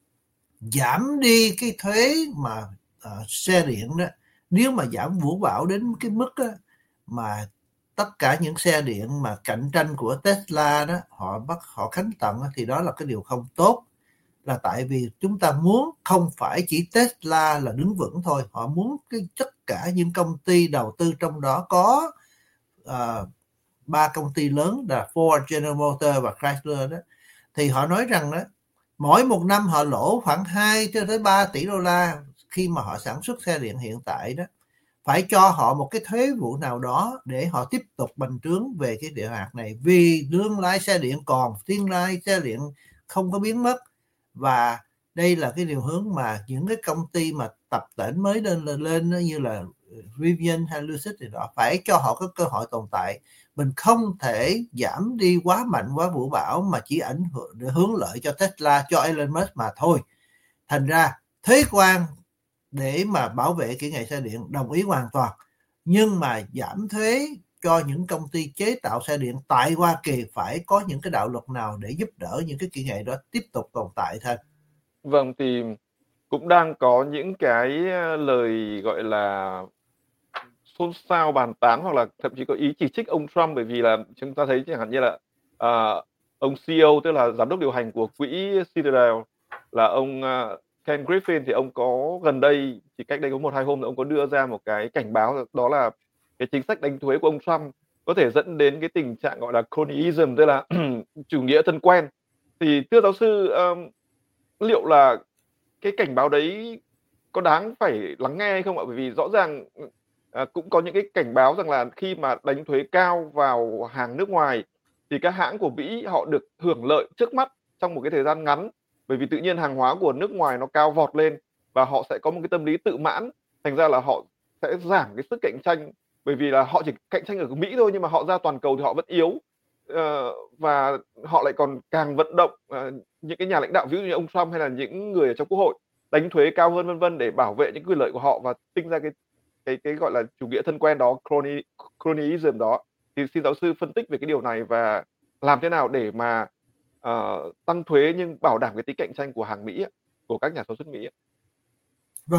giảm đi cái thuế mà uh, xe điện đó, nếu mà giảm vũ bão đến cái mức đó, mà tất cả những xe điện mà cạnh tranh của Tesla đó họ bắt họ khánh tận, thì đó là cái điều không tốt. Là tại vì chúng ta muốn không phải chỉ Tesla là đứng vững thôi, họ muốn cái tất cả những công ty đầu tư trong đó có uh, ba công ty lớn là Ford, General Motors và Chrysler đó, thì họ nói rằng đó mỗi một năm họ lỗ khoảng hai cho tới ba tỷ đô la khi mà họ sản xuất xe điện hiện tại đó. Phải cho họ một cái thuế vụ nào đó để họ tiếp tục bành trướng về cái địa hạt này, vì tương lai xe điện còn, tương lai xe điện không có biến mất. Và đây là cái điều hướng mà những cái công ty mà tập tễnh mới lên lên như là Rivian hay Lucid thì đó phải cho họ có cơ hội tồn tại. Mình không thể giảm đi quá mạnh, quá vũ bão mà chỉ ảnh hưởng để hướng lợi cho Tesla, cho Elon Musk mà thôi. Thành ra thuế quan để mà bảo vệ kỹ nghệ xe điện đồng ý hoàn toàn, nhưng mà giảm thuế cho những công ty chế tạo xe điện tại Hoa Kỳ phải có những cái đạo luật nào để giúp đỡ những cái kỹ nghệ đó tiếp tục tồn tại thôi. Vâng, thì cũng đang có những cái lời gọi là xôn xao bàn tán hoặc là thậm chí có ý chỉ trích ông Trump, bởi vì là chúng ta thấy chẳng hạn như là uh, ông xê e ô, tức là giám đốc điều hành của quỹ Citadel, là ông uh, Ken Griffin, thì ông có gần đây, chỉ cách đây có một hai hôm thì ông có đưa ra một cái cảnh báo, đó là cái chính sách đánh thuế của ông Trump có thể dẫn đến cái tình trạng gọi là cronyism, tức là chủ nghĩa thân quen. Thì thưa giáo sư, um, liệu là cái cảnh báo đấy có đáng phải lắng nghe hay không ạ? Bởi vì rõ ràng à, cũng có những cái cảnh báo rằng là khi mà đánh thuế cao vào hàng nước ngoài thì các hãng của Mỹ họ được hưởng lợi trước mắt trong một cái thời gian ngắn, bởi vì tự nhiên hàng hóa của nước ngoài nó cao vọt lên và họ sẽ có một cái tâm lý tự mãn, thành ra là họ sẽ giảm cái sức cạnh tranh, bởi vì là họ chỉ cạnh tranh ở Mỹ thôi nhưng mà họ ra toàn cầu thì họ vẫn yếu. Ờ, và họ lại còn càng vận động uh, những cái nhà lãnh đạo ví dụ như ông Trump hay là những người ở trong quốc hội đánh thuế cao hơn vân vân để bảo vệ những quyền lợi của họ và sinh ra cái cái cái gọi là chủ nghĩa thân quen đó, crony, cronyism đó. Thì xin giáo sư phân tích về cái điều này và làm thế nào để mà uh, tăng thuế nhưng bảo đảm cái tính cạnh tranh của hàng Mỹ, của các nhà sản xuất Mỹ. Vâng,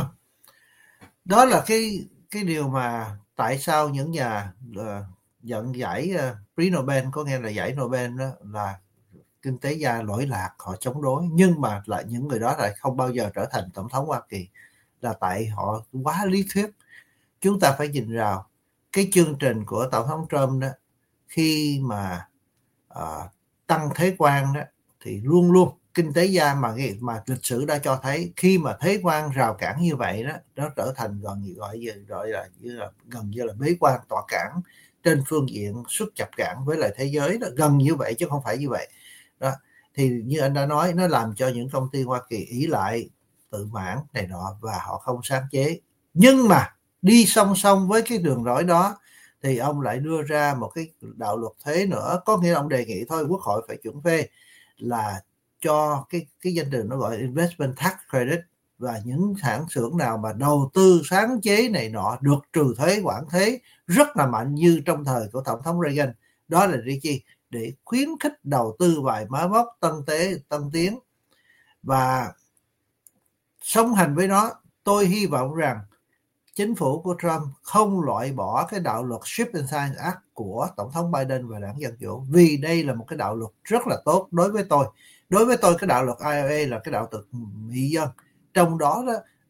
đó là cái cái điều mà tại sao những nhà uh, nhận giải uh, Prix Nobel, có nghĩa là giải Nobel đó, là kinh tế gia lỗi lạc, họ chống đối, nhưng mà lại những người đó lại không bao giờ trở thành tổng thống Hoa Kỳ, là tại họ quá lý thuyết. Chúng ta phải nhìn vào cái chương trình của tổng thống Trump đó, khi mà uh, tăng thuế quan đó thì luôn luôn kinh tế gia mà mà lịch sử đã cho thấy khi mà thuế quan rào cản như vậy đó, nó trở thành gần như gọi như gọi là như là gần như là bế quan tọa cản trên phương diện xuất nhập cảng với lại thế giới đó, gần như vậy chứ không phải như vậy đó. Thì như anh đã nói, nó làm cho những công ty Hoa Kỳ ỷ lại, tự mãn này nọ và họ không sáng chế. Nhưng mà đi song song với cái đường lối đó thì ông lại đưa ra một cái đạo luật thuế nữa, có nghĩa là ông đề nghị thôi quốc hội phải chuẩn phê là cho cái cái danh từ nó gọi investment tax credit, và những hãng xưởng nào mà đầu tư sáng chế này nọ được trừ thuế, khoản thuế rất là mạnh như trong thời của tổng thống Reagan. Đó là để chi? Để khuyến khích đầu tư vài máy móc tân tế tân tiến. Và song hành với nó, tôi hy vọng rằng chính phủ của Trump không loại bỏ cái đạo luật Chip and Science Act của tổng thống Biden và đảng Dân Chủ, vì đây là một cái đạo luật rất là tốt đối với tôi. Đối với tôi, cái đạo luật i rờ a là cái đạo luật mỹ dân, trong đó, đó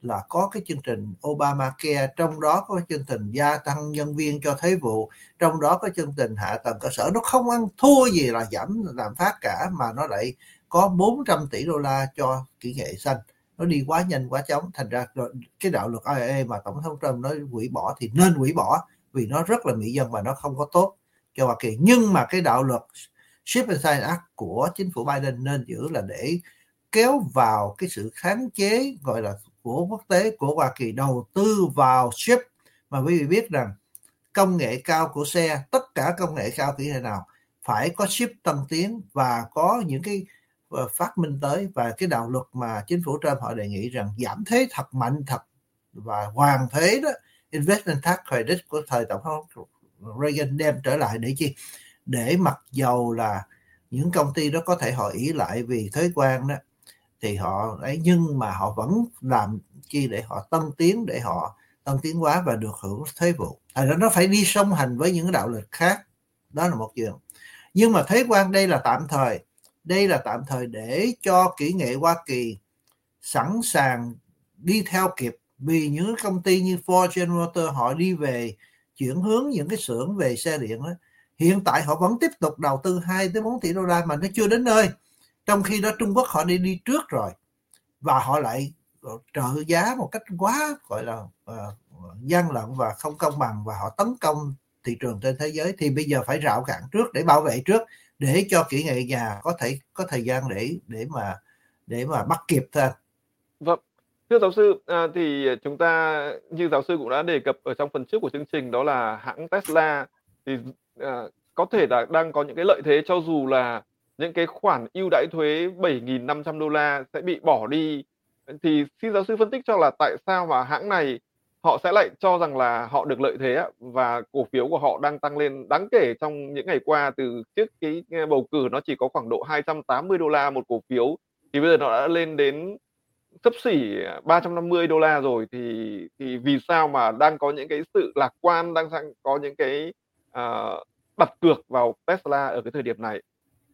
là có cái chương trình Obamacare, trong đó có chương trình gia tăng nhân viên cho thuế vụ, trong đó có chương trình hạ tầng cơ sở. Nó không ăn thua gì là giảm lạm phát cả, mà nó lại có bốn trăm tỷ đô la cho kỹ nghệ xanh. Nó đi quá nhanh quá chóng, thành ra cái đạo luật i ra mà Tổng thống Trump nói hủy bỏ thì nên hủy bỏ, vì nó rất là mỹ dân và nó không có tốt cho Hoa Kỳ. Nhưng mà cái đạo luật Chip and Science Act của chính phủ Biden nên giữ là để kéo vào cái sự kháng chế gọi là của quốc tế, của Hoa Kỳ đầu tư vào chip. Mà quý vị biết rằng công nghệ cao của xe, tất cả công nghệ cao kỹ hệ nào phải có chip tân tiến và có những cái phát minh tới. Và cái đạo luật mà chính phủ Trump họ đề nghị rằng giảm thuế thật mạnh thật và hoàn thuế đó, investment tax credit của thời tổng thống Reagan đem trở lại để chi? Để mặc dầu là những công ty đó có thể họ ỷ lại vì thuế quan đó thì họ ấy, nhưng mà họ vẫn làm chi để họ tân tiến, để họ tân tiến hóa và được hưởng thuế vụ. Thành ra nó phải đi song hành với những đạo luật khác, đó là một chuyện. Nhưng mà thuế quan đây là tạm thời, đây là tạm thời để cho kỹ nghệ Hoa Kỳ sẵn sàng đi theo kịp, vì những công ty như Ford, General Motors họ đi về chuyển hướng những cái xưởng về xe điện đó. Hiện tại họ vẫn tiếp tục đầu tư hai tới bốn tỷ đô la mà nó chưa đến nơi. Trong khi đó Trung Quốc họ đi đi trước rồi, và họ lại trợ giá một cách quá gọi là uh, gian lận và không công bằng, và họ tấn công thị trường trên thế giới. Thì bây giờ phải rào cản trước để bảo vệ trước, để cho kỹ nghệ nhà có thể có thời gian để để mà để mà bắt kịp thôi. Vâng, thưa giáo sư, à, thì chúng ta như giáo sư cũng đã đề cập ở trong phần trước của chương trình, đó là hãng Tesla thì à, có thể là đang có những cái lợi thế, cho dù là những cái khoản ưu đãi thuế bảy nghìn năm trăm đô la sẽ bị bỏ đi. Thì xin giáo sư phân tích cho là tại sao mà hãng này họ sẽ lại cho rằng là họ được lợi thế ạ, và cổ phiếu của họ đang tăng lên đáng kể trong những ngày qua. Từ trước cái bầu cử nó chỉ có khoảng độ hai trăm tám mươi đô la một cổ phiếu, thì bây giờ nó đã lên đến xấp xỉ ba trăm năm mươi đô la rồi. Thì thì vì sao mà đang có những cái sự lạc quan, đang sang có những cái uh, đặt cược vào Tesla ở cái thời điểm này?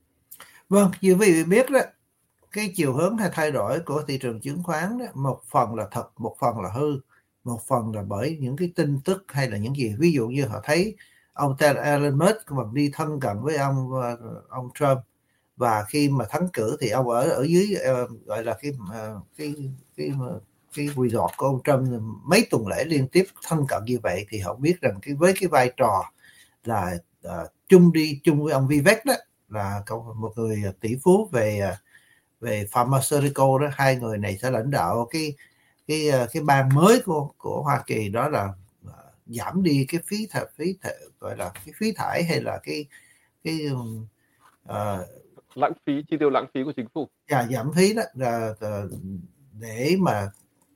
Vâng, như quý vị biết đó, cái chiều hướng hay thay đổi của thị trường chứng khoán đó, một phần là thật, một phần là hư, một phần là bởi những cái tin tức hay là những gì. Ví dụ như họ thấy ông Elon Musk mà đi thân cận với ông ông Trump, và khi mà thắng cử thì ông ở ở dưới uh, gọi là cái uh, cái cái cái resort của ông Trump mấy tuần lễ liên tiếp thân cận như vậy, thì họ biết rằng cái với cái vai trò là uh, chung đi chung với ông Vivek đó, là một người tỷ phú về về pharmaceutical đó, hai người này sẽ lãnh đạo cái cái cái ban mới của của Hoa Kỳ, đó là uh, giảm đi cái phí thải phí thải, gọi là cái phí thải hay là cái cái uh, lãng phí, chi tiêu lãng phí của chính phủ. Dạ, giảm phí đó là để mà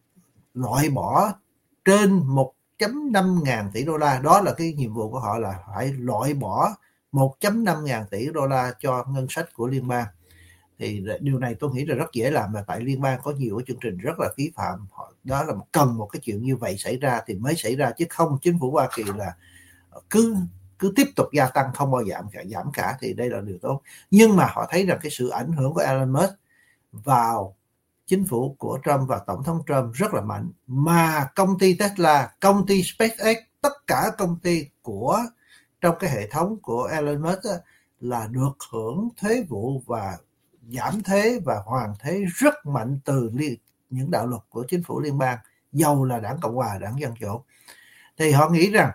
loại bỏ trên một phẩy năm ngàn tỷ đô la. Đó là cái nhiệm vụ của họ, là phải loại bỏ một phẩy năm ngàn tỷ đô la cho ngân sách của liên bang. Thì điều này tôi nghĩ là rất dễ làm, là tại liên bang có nhiều chương trình rất là phí phạm. Đó là cần một cái chuyện như vậy xảy ra thì mới xảy ra, chứ không chính phủ Hoa Kỳ là cứ cứ tiếp tục gia tăng không bao giảm cả, giảm cả thì đây là điều tốt. Nhưng mà họ thấy rằng cái sự ảnh hưởng của Elon Musk vào chính phủ của Trump và tổng thống Trump rất là mạnh, mà công ty Tesla, công ty SpaceX, tất cả công ty của trong cái hệ thống của Elon Musk á, là được hưởng thuế vụ và giảm thuế và hoàn thuế rất mạnh từ những đạo luật của chính phủ liên bang, dầu là đảng Cộng hòa, đảng Dân chủ. Thì họ nghĩ rằng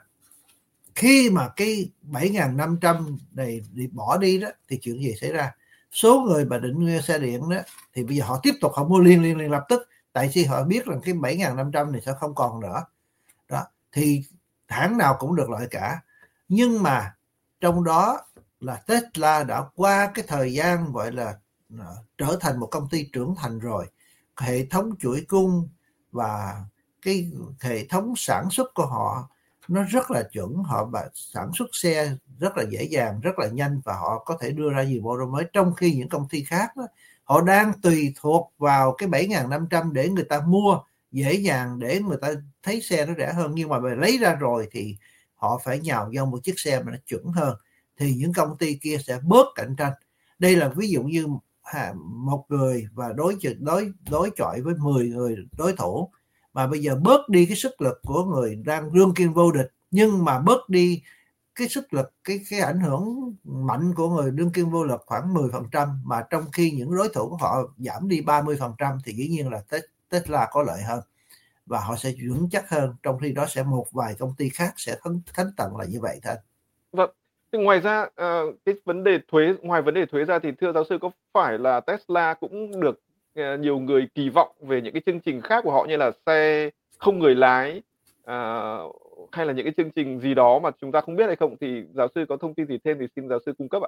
khi mà cái bảy nghìn năm trăm này bị bỏ đi đó thì chuyện gì xảy ra? Số người mà định mua xe điện đó thì bây giờ họ tiếp tục họ mua liên liên liên lập tức, tại khi họ biết rằng cái bảy nghìn năm trăm này sẽ không còn nữa đó, thì hãng nào cũng được lợi cả. Nhưng mà trong đó là Tesla đã qua cái thời gian gọi là trở thành một công ty trưởng thành rồi, hệ thống chuỗi cung và cái hệ thống sản xuất của họ nó rất là chuẩn, họ sản xuất xe rất là dễ dàng, rất là nhanh, và họ có thể đưa ra nhiều model mới, trong khi những công ty khác đó, họ đang tùy thuộc vào cái bảy nghìn năm trăm để người ta mua dễ dàng, để người ta thấy xe nó rẻ hơn, nhưng mà về lấy ra rồi thì họ phải nhào vô một chiếc xe mà nó chuẩn hơn, thì những công ty kia sẽ bớt cạnh tranh. Đây là ví dụ như một người và đối đối đối chọi với mười người đối thủ, mà bây giờ bớt đi cái sức lực của người đang đương kim vô địch, nhưng mà bớt đi cái sức lực, cái cái ảnh hưởng mạnh của người đương kim vô địch khoảng mười phần trăm, mà trong khi những đối thủ của họ giảm đi ba mươi phần trăm, thì dĩ nhiên là Tesla có lợi hơn và họ sẽ vững chắc hơn, trong khi đó sẽ một vài công ty khác sẽ thánh thánh tận là như vậy thôi. Vâng. Thì ngoài ra, ờ, cái vấn đề thuế, ngoài vấn đề thuế ra thì thưa giáo sư có phải là Tesla cũng được ờ, nhiều người kỳ vọng về những cái chương trình khác của họ như là xe không người lái, ờ, hay là những cái chương trình gì đó mà chúng ta không biết hay không? Thì giáo sư có thông tin gì thêm thì xin giáo sư cung cấp ạ.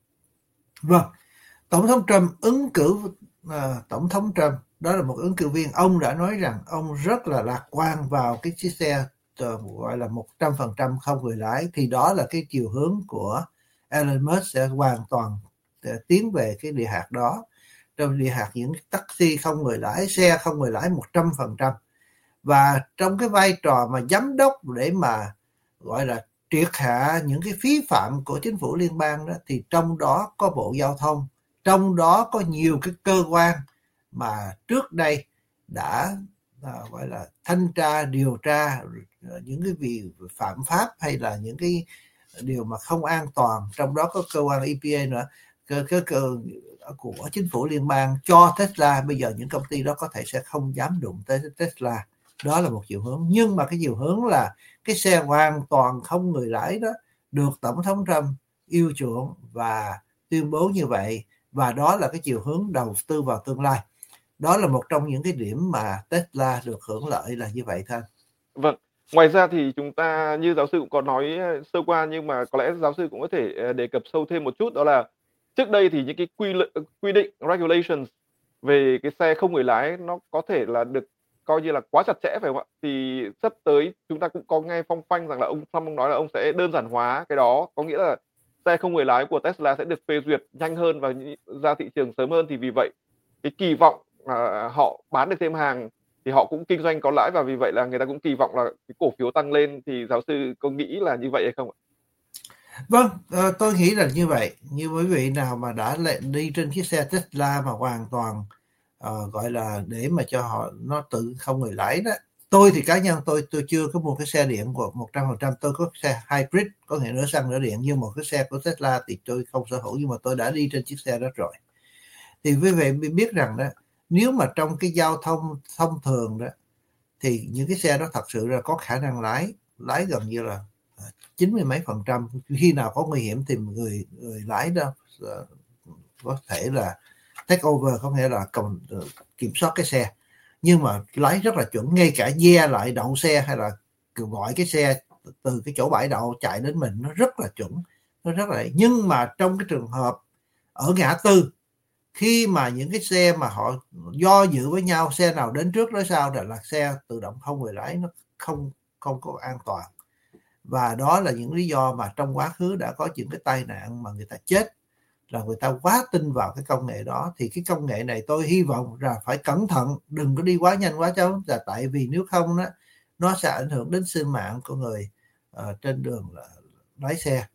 Vâng, Tổng thống Trump ứng cử, à, Tổng thống Trump đó là một ứng cử viên, ông đã nói rằng ông rất là lạc quan vào cái chiếc xe uh, gọi là một trăm phần trăm không người lái, thì đó là cái chiều hướng của Elon Musk sẽ hoàn toàn uh, tiến về cái địa hạt đó. Trong địa hạt những taxi không người lái, xe không người lái một trăm phần trăm. Và trong cái vai trò mà giám đốc để mà gọi là triệt hạ những cái phí phạm của chính phủ liên bang đó, thì trong đó có Bộ Giao thông, trong đó có nhiều cái cơ quan mà trước đây đã à, gọi là thanh tra điều tra những cái việc phạm pháp hay là những cái điều mà không an toàn, trong đó có cơ quan E P A nữa, cơ, cơ, cơ của chính phủ liên bang cho Tesla. Bây giờ những công ty đó có thể sẽ không dám đụng tới Tesla. Đó là một chiều hướng. Nhưng mà cái chiều hướng là cái xe hoàn toàn không người lái đó được Tổng thống Trump yêu chuộng và tuyên bố như vậy, và đó là cái chiều hướng đầu tư vào tương lai. Đó là một trong những cái điểm mà Tesla được hưởng lợi là như vậy thôi. Vâng. Ngoài ra thì chúng ta như giáo sư cũng có nói ờ, sơ qua, nhưng mà có lẽ giáo sư cũng có thể ờ, đề cập sâu thêm một chút, đó là trước đây thì những cái quy luật, quy định regulations về cái xe không người lái nó có thể là được coi như là quá chặt chẽ, phải không ạ? Thì sắp tới chúng ta cũng có nghe phong phanh rằng là ông Trump ông nói là ông sẽ đơn giản hóa cái đó, có nghĩa là xe không người lái của Tesla sẽ được phê duyệt nhanh hơn và ra thị trường sớm hơn. Thì vì vậy cái kỳ vọng à, họ bán được thêm hàng thì họ cũng kinh doanh có lãi, và vì vậy là người ta cũng kỳ vọng là cái cổ phiếu tăng lên. Thì giáo sư có nghĩ là như vậy hay không ạ? Vâng, ờ, tôi nghĩ là như vậy. Như quý vị nào mà đã lệnh đi trên chiếc xe Tesla mà hoàn toàn uh, gọi là để mà cho họ nó tự không người lái đó. Tôi thì cá nhân tôi tôi chưa có mua cái xe điện của một trăm phần trăm. Tôi có xe hybrid, có nghĩa nửa xăng nửa điện, nhưng một cái xe của Tesla thì tôi không sở hữu, nhưng mà tôi đã đi trên chiếc xe đó rồi. Thì quý vị biết rằng đó, nếu mà trong cái giao thông thông thường đó thì những cái xe đó thật sự là có khả năng lái lái gần như là chín mươi mấy phần trăm. Khi nào có nguy hiểm thì người người lái đó có thể là take over, có nghĩa là cầm kiểm soát cái xe, nhưng mà lái rất là chuẩn, ngay cả ve lại đậu xe hay là gọi cái xe từ cái chỗ bãi đậu chạy đến mình nó rất là chuẩn, nó rất là. Nhưng mà trong cái trường hợp ở ngã tư, khi mà những cái xe mà họ do dự với nhau, xe nào đến trước nói sau, là, là xe tự động không người lái, nó không không có an toàn. Và đó là những lý do mà trong quá khứ đã có những cái tai nạn mà người ta chết, là người ta quá tin vào cái công nghệ đó. Thì cái công nghệ này tôi hy vọng là phải cẩn thận, đừng có đi quá nhanh quá chóng, là tại vì nếu không đó, nó sẽ ảnh hưởng đến sinh mạng của người uh, trên đường là lái xe.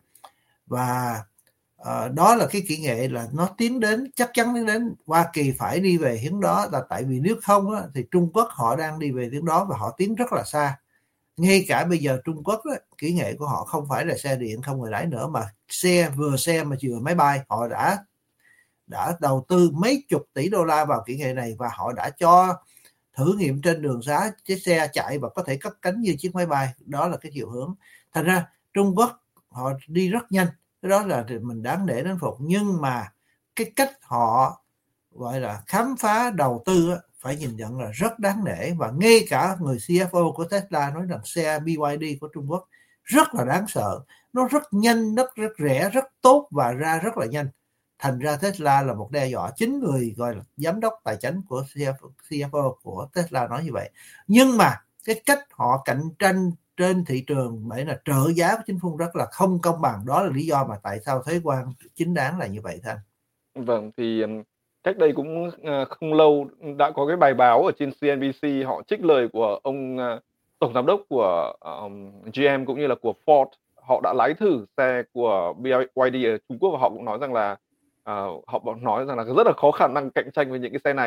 Và uh, đó là cái kỹ nghệ là nó tiến đến, chắc chắn tiến đến. Hoa Kỳ phải đi về hướng đó, là tại vì nếu không đó, thì Trung Quốc họ đang đi về hướng đó và họ tiến rất là xa. Ngay cả bây giờ Trung Quốc đó, kỹ nghệ của họ không phải là xe điện không người lái nữa, mà xe vừa xe mà vừa máy bay. Họ đã đã đầu tư mấy chục tỷ đô la vào kỹ nghệ này, và họ đã cho thử nghiệm trên đường xá chiếc xe chạy và có thể cất cánh như chiếc máy bay. Đó là cái chiều hướng. Thành ra Trung Quốc họ đi rất nhanh, cái đó là mình đáng để đến phục. Nhưng mà cái cách họ gọi là khám phá đầu tư phải nhìn nhận là rất đáng nể. Và ngay cả người xê ép ô của Tesla nói rằng xe bê y đê của Trung Quốc rất là đáng sợ, nó rất nhanh, rất rất rẻ, rất tốt và ra rất là nhanh. Thành ra Tesla là một đe dọa. Chính người gọi là giám đốc tài chính của xê ép ô của Tesla nói như vậy. Nhưng mà cái cách họ cạnh tranh trên thị trường bởi là trợ giá của chính phủ rất là không công bằng. Đó là lý do mà tại sao thuế quan chính đáng là như vậy thôi. Vâng, thì cách đây cũng ờ, không lâu đã có cái bài báo ở trên xê en bê xê, họ trích lời của ông ờ, tổng giám đốc của um, giê em cũng như là của Ford. Họ đã lái thử xe của bê y đê ở Trung Quốc và họ cũng nói rằng là uh, họ nói rằng là rất là khó khả năng cạnh tranh với những cái xe này.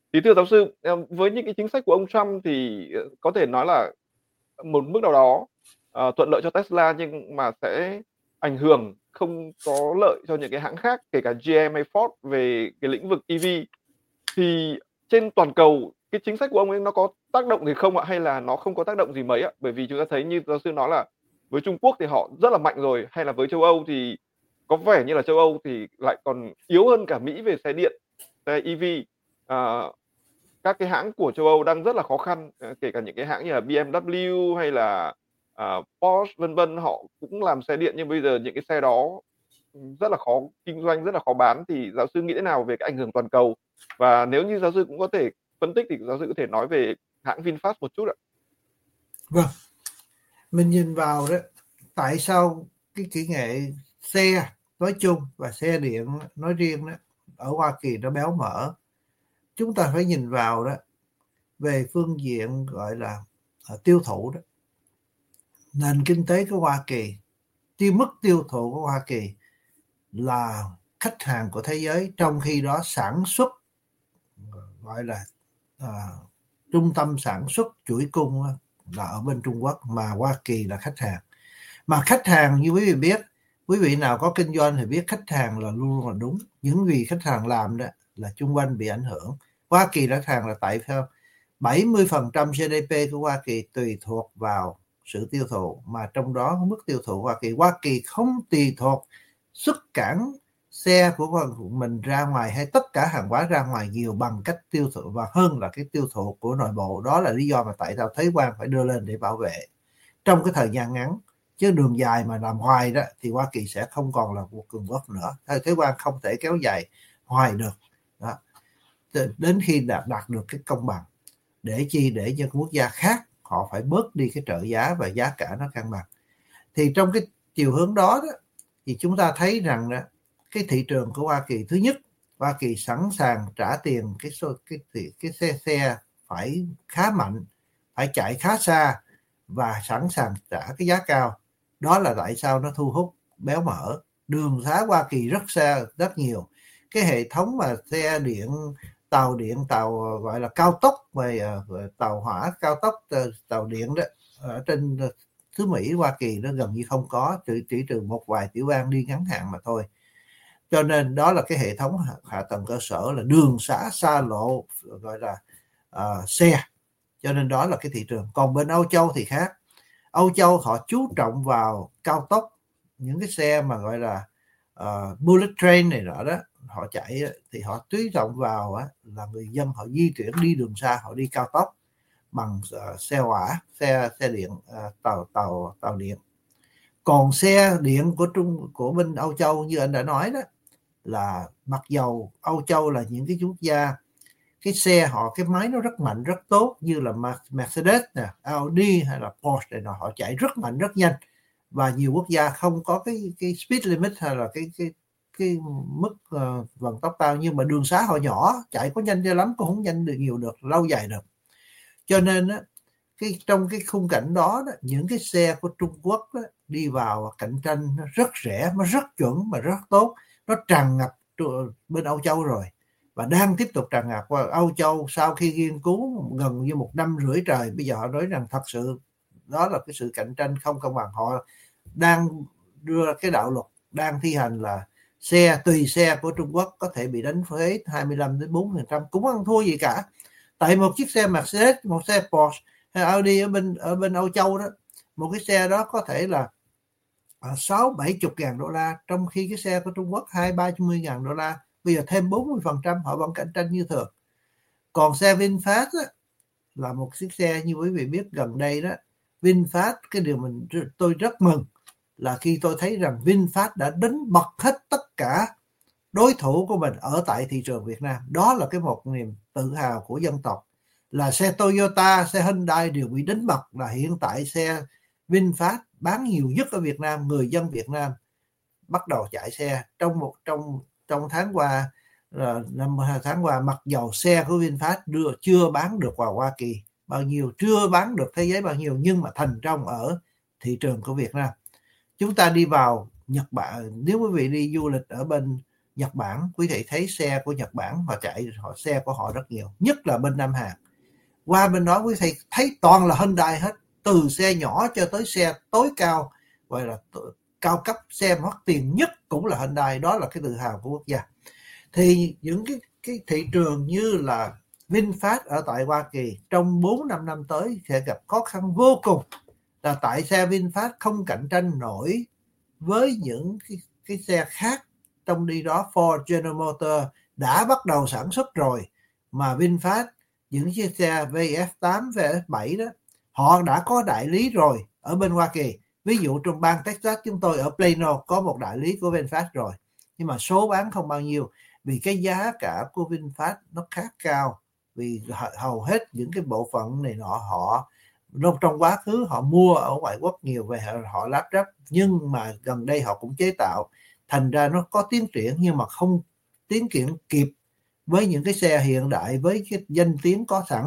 Thì thưa giáo sư, ờ, với những cái chính sách của ông Trump thì, ờ, có thể nói là một mức nào đó, ờ, thuận lợi cho Tesla nhưng mà sẽ ảnh hưởng không có lợi cho những cái hãng khác, kể cả giê em hay Ford về cái lĩnh vực e vê. Thì trên toàn cầu, cái chính sách của ông ấy nó có tác động gì không ạ? Hay là nó không có tác động gì mấy ạ? Bởi vì chúng ta thấy như giáo sư nói là với Trung Quốc thì họ rất là mạnh rồi, hay là với châu Âu thì có vẻ như là châu Âu thì lại còn yếu hơn cả Mỹ về xe điện, xe e vê. Ờ, các cái hãng của châu Âu đang rất là khó khăn, ờ, kể cả những cái hãng như là bê em W hay là, ờ, Porsche vân vân, họ cũng làm xe điện nhưng bây giờ những cái xe đó, ừm, rất là khó kinh doanh, rất là khó bán. Thì giáo sư nghĩ thế nào về cái ảnh hưởng toàn cầu? Và nếu như giáo sư cũng có thể phân tích thì giáo sư có thể nói về hãng VinFast một chút ạ. Vâng, mình nhìn vào đó, tại sao cái kỹ nghệ xe nói chung và xe điện nói riêng đó ở Hoa Kỳ nó béo mỡ. Chúng ta phải nhìn vào đó về phương diện gọi là uh, tiêu thụ đó. Nền kinh tế của Hoa Kỳ, tiêu mức tiêu thụ của Hoa Kỳ là khách hàng của thế giới, trong khi đó sản xuất gọi là uh, trung tâm sản xuất chuỗi cung là ở bên Trung Quốc, mà Hoa Kỳ là khách hàng. Mà khách hàng như quý vị biết, quý vị nào có kinh doanh thì biết khách hàng là luôn luôn là đúng. Những gì khách hàng làm đó là chung quanh bị ảnh hưởng. Hoa Kỳ khách hàng là tại sao bảy mươi phần trăm giê đê pê của Hoa Kỳ tùy thuộc vào sự tiêu thụ, mà trong đó mức tiêu thụ Hoa Kỳ Hoa Kỳ không tùy thuộc xuất cảng xe của mình ra ngoài hay tất cả hàng hóa ra ngoài nhiều bằng cách tiêu thụ và hơn là cái tiêu thụ của nội bộ. Đó là lý do mà tại sao thuế quan phải đưa lên để bảo vệ trong cái thời gian ngắn, chứ đường dài mà làm hoài đó thì Hoa Kỳ sẽ không còn là một cường quốc nữa. Thuế quan không thể kéo dài hoài được đó, đến khi đạt, đạt được cái công bằng. Để chi? Để cho quốc gia khác họ phải bớt đi cái trợ giá và giá cả nó cân bằng. Thì trong cái chiều hướng đó, đó thì chúng ta thấy rằng đó, cái thị trường của Hoa Kỳ, thứ nhất, Hoa Kỳ sẵn sàng trả tiền cái số cái cái, cái xe xe phải khá mạnh, phải chạy khá xa và sẵn sàng trả cái giá cao. Đó là tại sao nó thu hút béo mỡ. Đường xá Hoa Kỳ rất xa, rất nhiều. Cái hệ thống mà xe điện, tàu điện, tàu gọi là cao tốc, về tàu hỏa cao tốc, tàu điện đó ở trên xứ Mỹ, Hoa Kỳ nó gần như không có, chỉ, chỉ trừ một vài tiểu bang đi ngắn hạn mà thôi. Cho nên đó là cái hệ thống hạ tầng cơ sở là đường xá xa lộ, gọi là uh, xe. Cho nên đó là cái thị trường. Còn bên Âu Châu thì khác. Âu Châu họ chú trọng vào cao tốc, những cái xe mà gọi là uh, bullet train này đó, đó họ chạy thì họ chú trọng vào á, là người dân họ di chuyển đi đường xa, họ đi cao tốc bằng uh, xe hỏa, xe xe điện, uh, tàu tàu tàu điện. Còn xe điện của Trung của bên Âu Châu như anh đã nói đó, là mặc dầu Âu Châu là những cái quốc gia cái xe họ cái máy nó rất mạnh rất tốt, như là Mercedes nè, Audi hay là Porsche này, họ chạy rất mạnh rất nhanh, và nhiều quốc gia không có cái cái speed limit hay là cái cái cái mức uh, vận tốc cao, nhưng mà đường xá họ nhỏ, chạy có nhanh cho lắm cũng không nhanh được nhiều được lâu dài được. Cho nên á, cái trong cái khung cảnh đó, đó những cái xe của Trung Quốc đó, đi vào cạnh tranh nó rất rẻ, nó rất chuẩn mà rất tốt, nó tràn ngập bên Âu Châu rồi và đang tiếp tục tràn ngập qua Âu Châu. Sau khi nghiên cứu gần như một năm rưỡi trời, bây giờ họ nói rằng thật sự đó là cái sự cạnh tranh không công bằng. Họ đang đưa cái đạo luật đang thi hành là xe tùy xe của Trung Quốc có thể bị đánh thuế hai mươi lăm đến bốn mươi phần trăm, cũng không thua gì cả. Tại một chiếc xe Mercedes, một xe Porsche hay Audi ở bên ở bên Âu Châu đó, một cái xe đó có thể là sáu bảy chục ngàn đô la, trong khi cái xe của Trung Quốc hai ba mươi ngàn đô la. Bây giờ thêm bốn mươi phần trăm, họ vẫn cạnh tranh như thường. Còn xe VinFast á, là một chiếc xe như quý vị biết gần đây đó, VinFast, cái điều mình tôi rất mừng là khi tôi thấy rằng VinFast đã đánh bật hết tất cả đối thủ của mình ở tại thị trường Việt Nam. Đó là cái một niềm tự hào của dân tộc, là xe Toyota, xe Hyundai đều bị đánh bật, là hiện tại xe VinFast bán nhiều nhất ở Việt Nam. Người dân Việt Nam bắt đầu chạy xe trong một trong trong tháng qua, năm tháng qua, mặc dầu xe của VinFast đưa chưa bán được vào Hoa Kỳ bao nhiêu, chưa bán được thế giới bao nhiêu, nhưng mà thành công ở thị trường của Việt Nam. Chúng ta đi vào Nhật Bản, nếu quý vị đi du lịch ở bên Nhật Bản, quý vị thấy xe của Nhật Bản họ chạy, họ xe của họ rất nhiều, nhất là bên Nam Hàn. Qua bên đó quý vị thấy toàn là Hyundai hết, từ xe nhỏ cho tới xe tối cao, gọi là cao cấp, xe mất tiền nhất cũng là Hyundai. Đó là cái tự hào của quốc gia. Thì những cái, cái thị trường như là VinFast ở tại Hoa Kỳ trong bốn năm năm tới sẽ gặp khó khăn vô cùng, là tại sao VinFast không cạnh tranh nổi với những cái, cái xe khác. Trong đi đó Ford, General Motors đã bắt đầu sản xuất rồi, mà VinFast những chiếc xe vê ép tám, vê ép bảy đó họ đã có đại lý rồi ở bên Hoa Kỳ. Ví dụ trong bang Texas chúng tôi ở Plano có một đại lý của VinFast rồi, nhưng mà số bán không bao nhiêu, vì cái giá cả của VinFast nó khá cao, vì hầu hết những cái bộ phận này nọ họ trong quá khứ họ mua ở ngoại quốc nhiều về họ lắp ráp, nhưng mà gần đây họ cũng chế tạo, thành ra nó có tiến triển nhưng mà không tiến triển kịp với những cái xe hiện đại với cái danh tiếng có sẵn.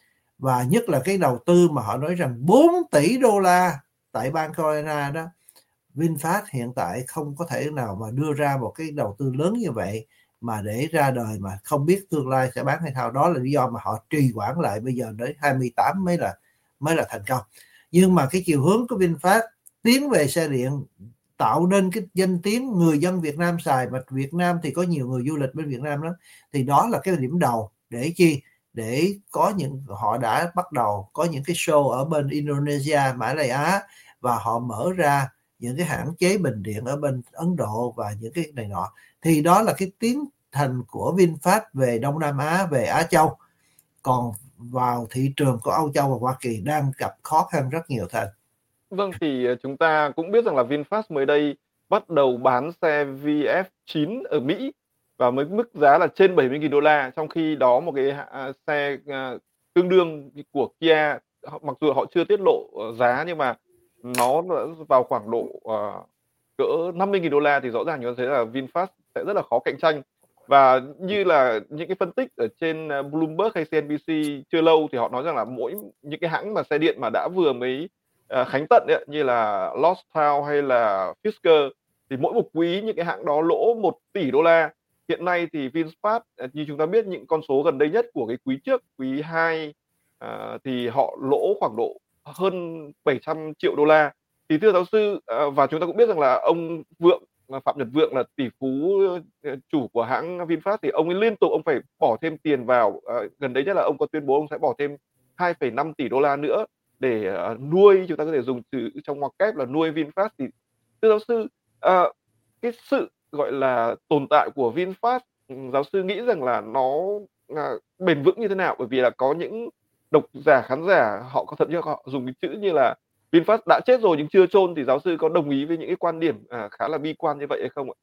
Và nhất là cái đầu tư mà họ nói rằng bốn tỷ đô la tại bang Carolina đó, VinFast hiện tại không có thể nào mà đưa ra một cái đầu tư lớn như vậy mà để ra đời mà không biết tương lai sẽ bán hay sao. Đó là lý do mà họ trì hoãn lại, bây giờ đến hai mươi tám mới là mới là thành công. Nhưng mà cái chiều hướng của VinFast tiến về xe điện tạo nên cái danh tiếng người dân Việt Nam xài, mà Việt Nam thì có nhiều người du lịch bên Việt Nam đó, thì đó là cái điểm đầu để chi để có những họ đã bắt đầu có những cái show ở bên Indonesia, Mã Lai Á, và họ mở ra những cái hãng chế bình điện ở bên Ấn Độ và những cái này nọ. Thì đó là cái tiến thành của VinFast về Đông Nam Á, về Á Châu. Còn vào thị trường của Âu Châu và Hoa Kỳ đang gặp khó khăn rất nhiều Thành. Vâng, thì chúng ta cũng biết rằng là VinFast mới đây bắt đầu bán xe vê ép chín ở Mỹ và với mức giá là trên bảy mươi nghìn đô la, trong khi đó một cái uh, xe uh, tương đương của Kia, mặc dù họ chưa tiết lộ uh, giá nhưng mà nó vào khoảng độ uh, cỡ năm mươi nghìn đô la, thì rõ ràng chúng ta thấy là VinFast sẽ rất là khó cạnh tranh. Và như là những cái phân tích ở trên Bloomberg hay xê en bê xê chưa lâu thì họ nói rằng là mỗi những cái hãng mà xe điện mà đã vừa mới uh, khánh tận ấy, như là Lordstown hay là Fisker, thì mỗi một quý những cái hãng đó lỗ một tỷ đô la. Hiện nay thì VinFast, như chúng ta biết những con số gần đây nhất của cái quý trước, quý hai, uh, thì họ lỗ khoảng độ hơn bảy trăm triệu đô la. Thì thưa giáo sư, uh, và chúng ta cũng biết rằng là ông Vượng, Phạm Nhật Vượng là tỷ phú uh, chủ của hãng VinFast, thì ông ấy liên tục ông phải bỏ thêm tiền vào. Uh, gần đấy nhất là ông có tuyên bố ông sẽ bỏ thêm hai phẩy năm tỷ đô la nữa để uh, nuôi, chúng ta có thể dùng từ trong ngoặc kép là nuôi VinFast. Thì thưa giáo sư, uh, cái sự gọi là tồn tại của VinFast, giáo sư nghĩ rằng là nó uh, bền vững như thế nào? Bởi vì là có những độc giả, khán giả họ có thậm chí họ dùng cái chữ như là VinFast đã chết rồi nhưng chưa chôn, thì giáo sư có đồng ý với những cái quan điểm uh, khá là bi quan như vậy hay không ạ?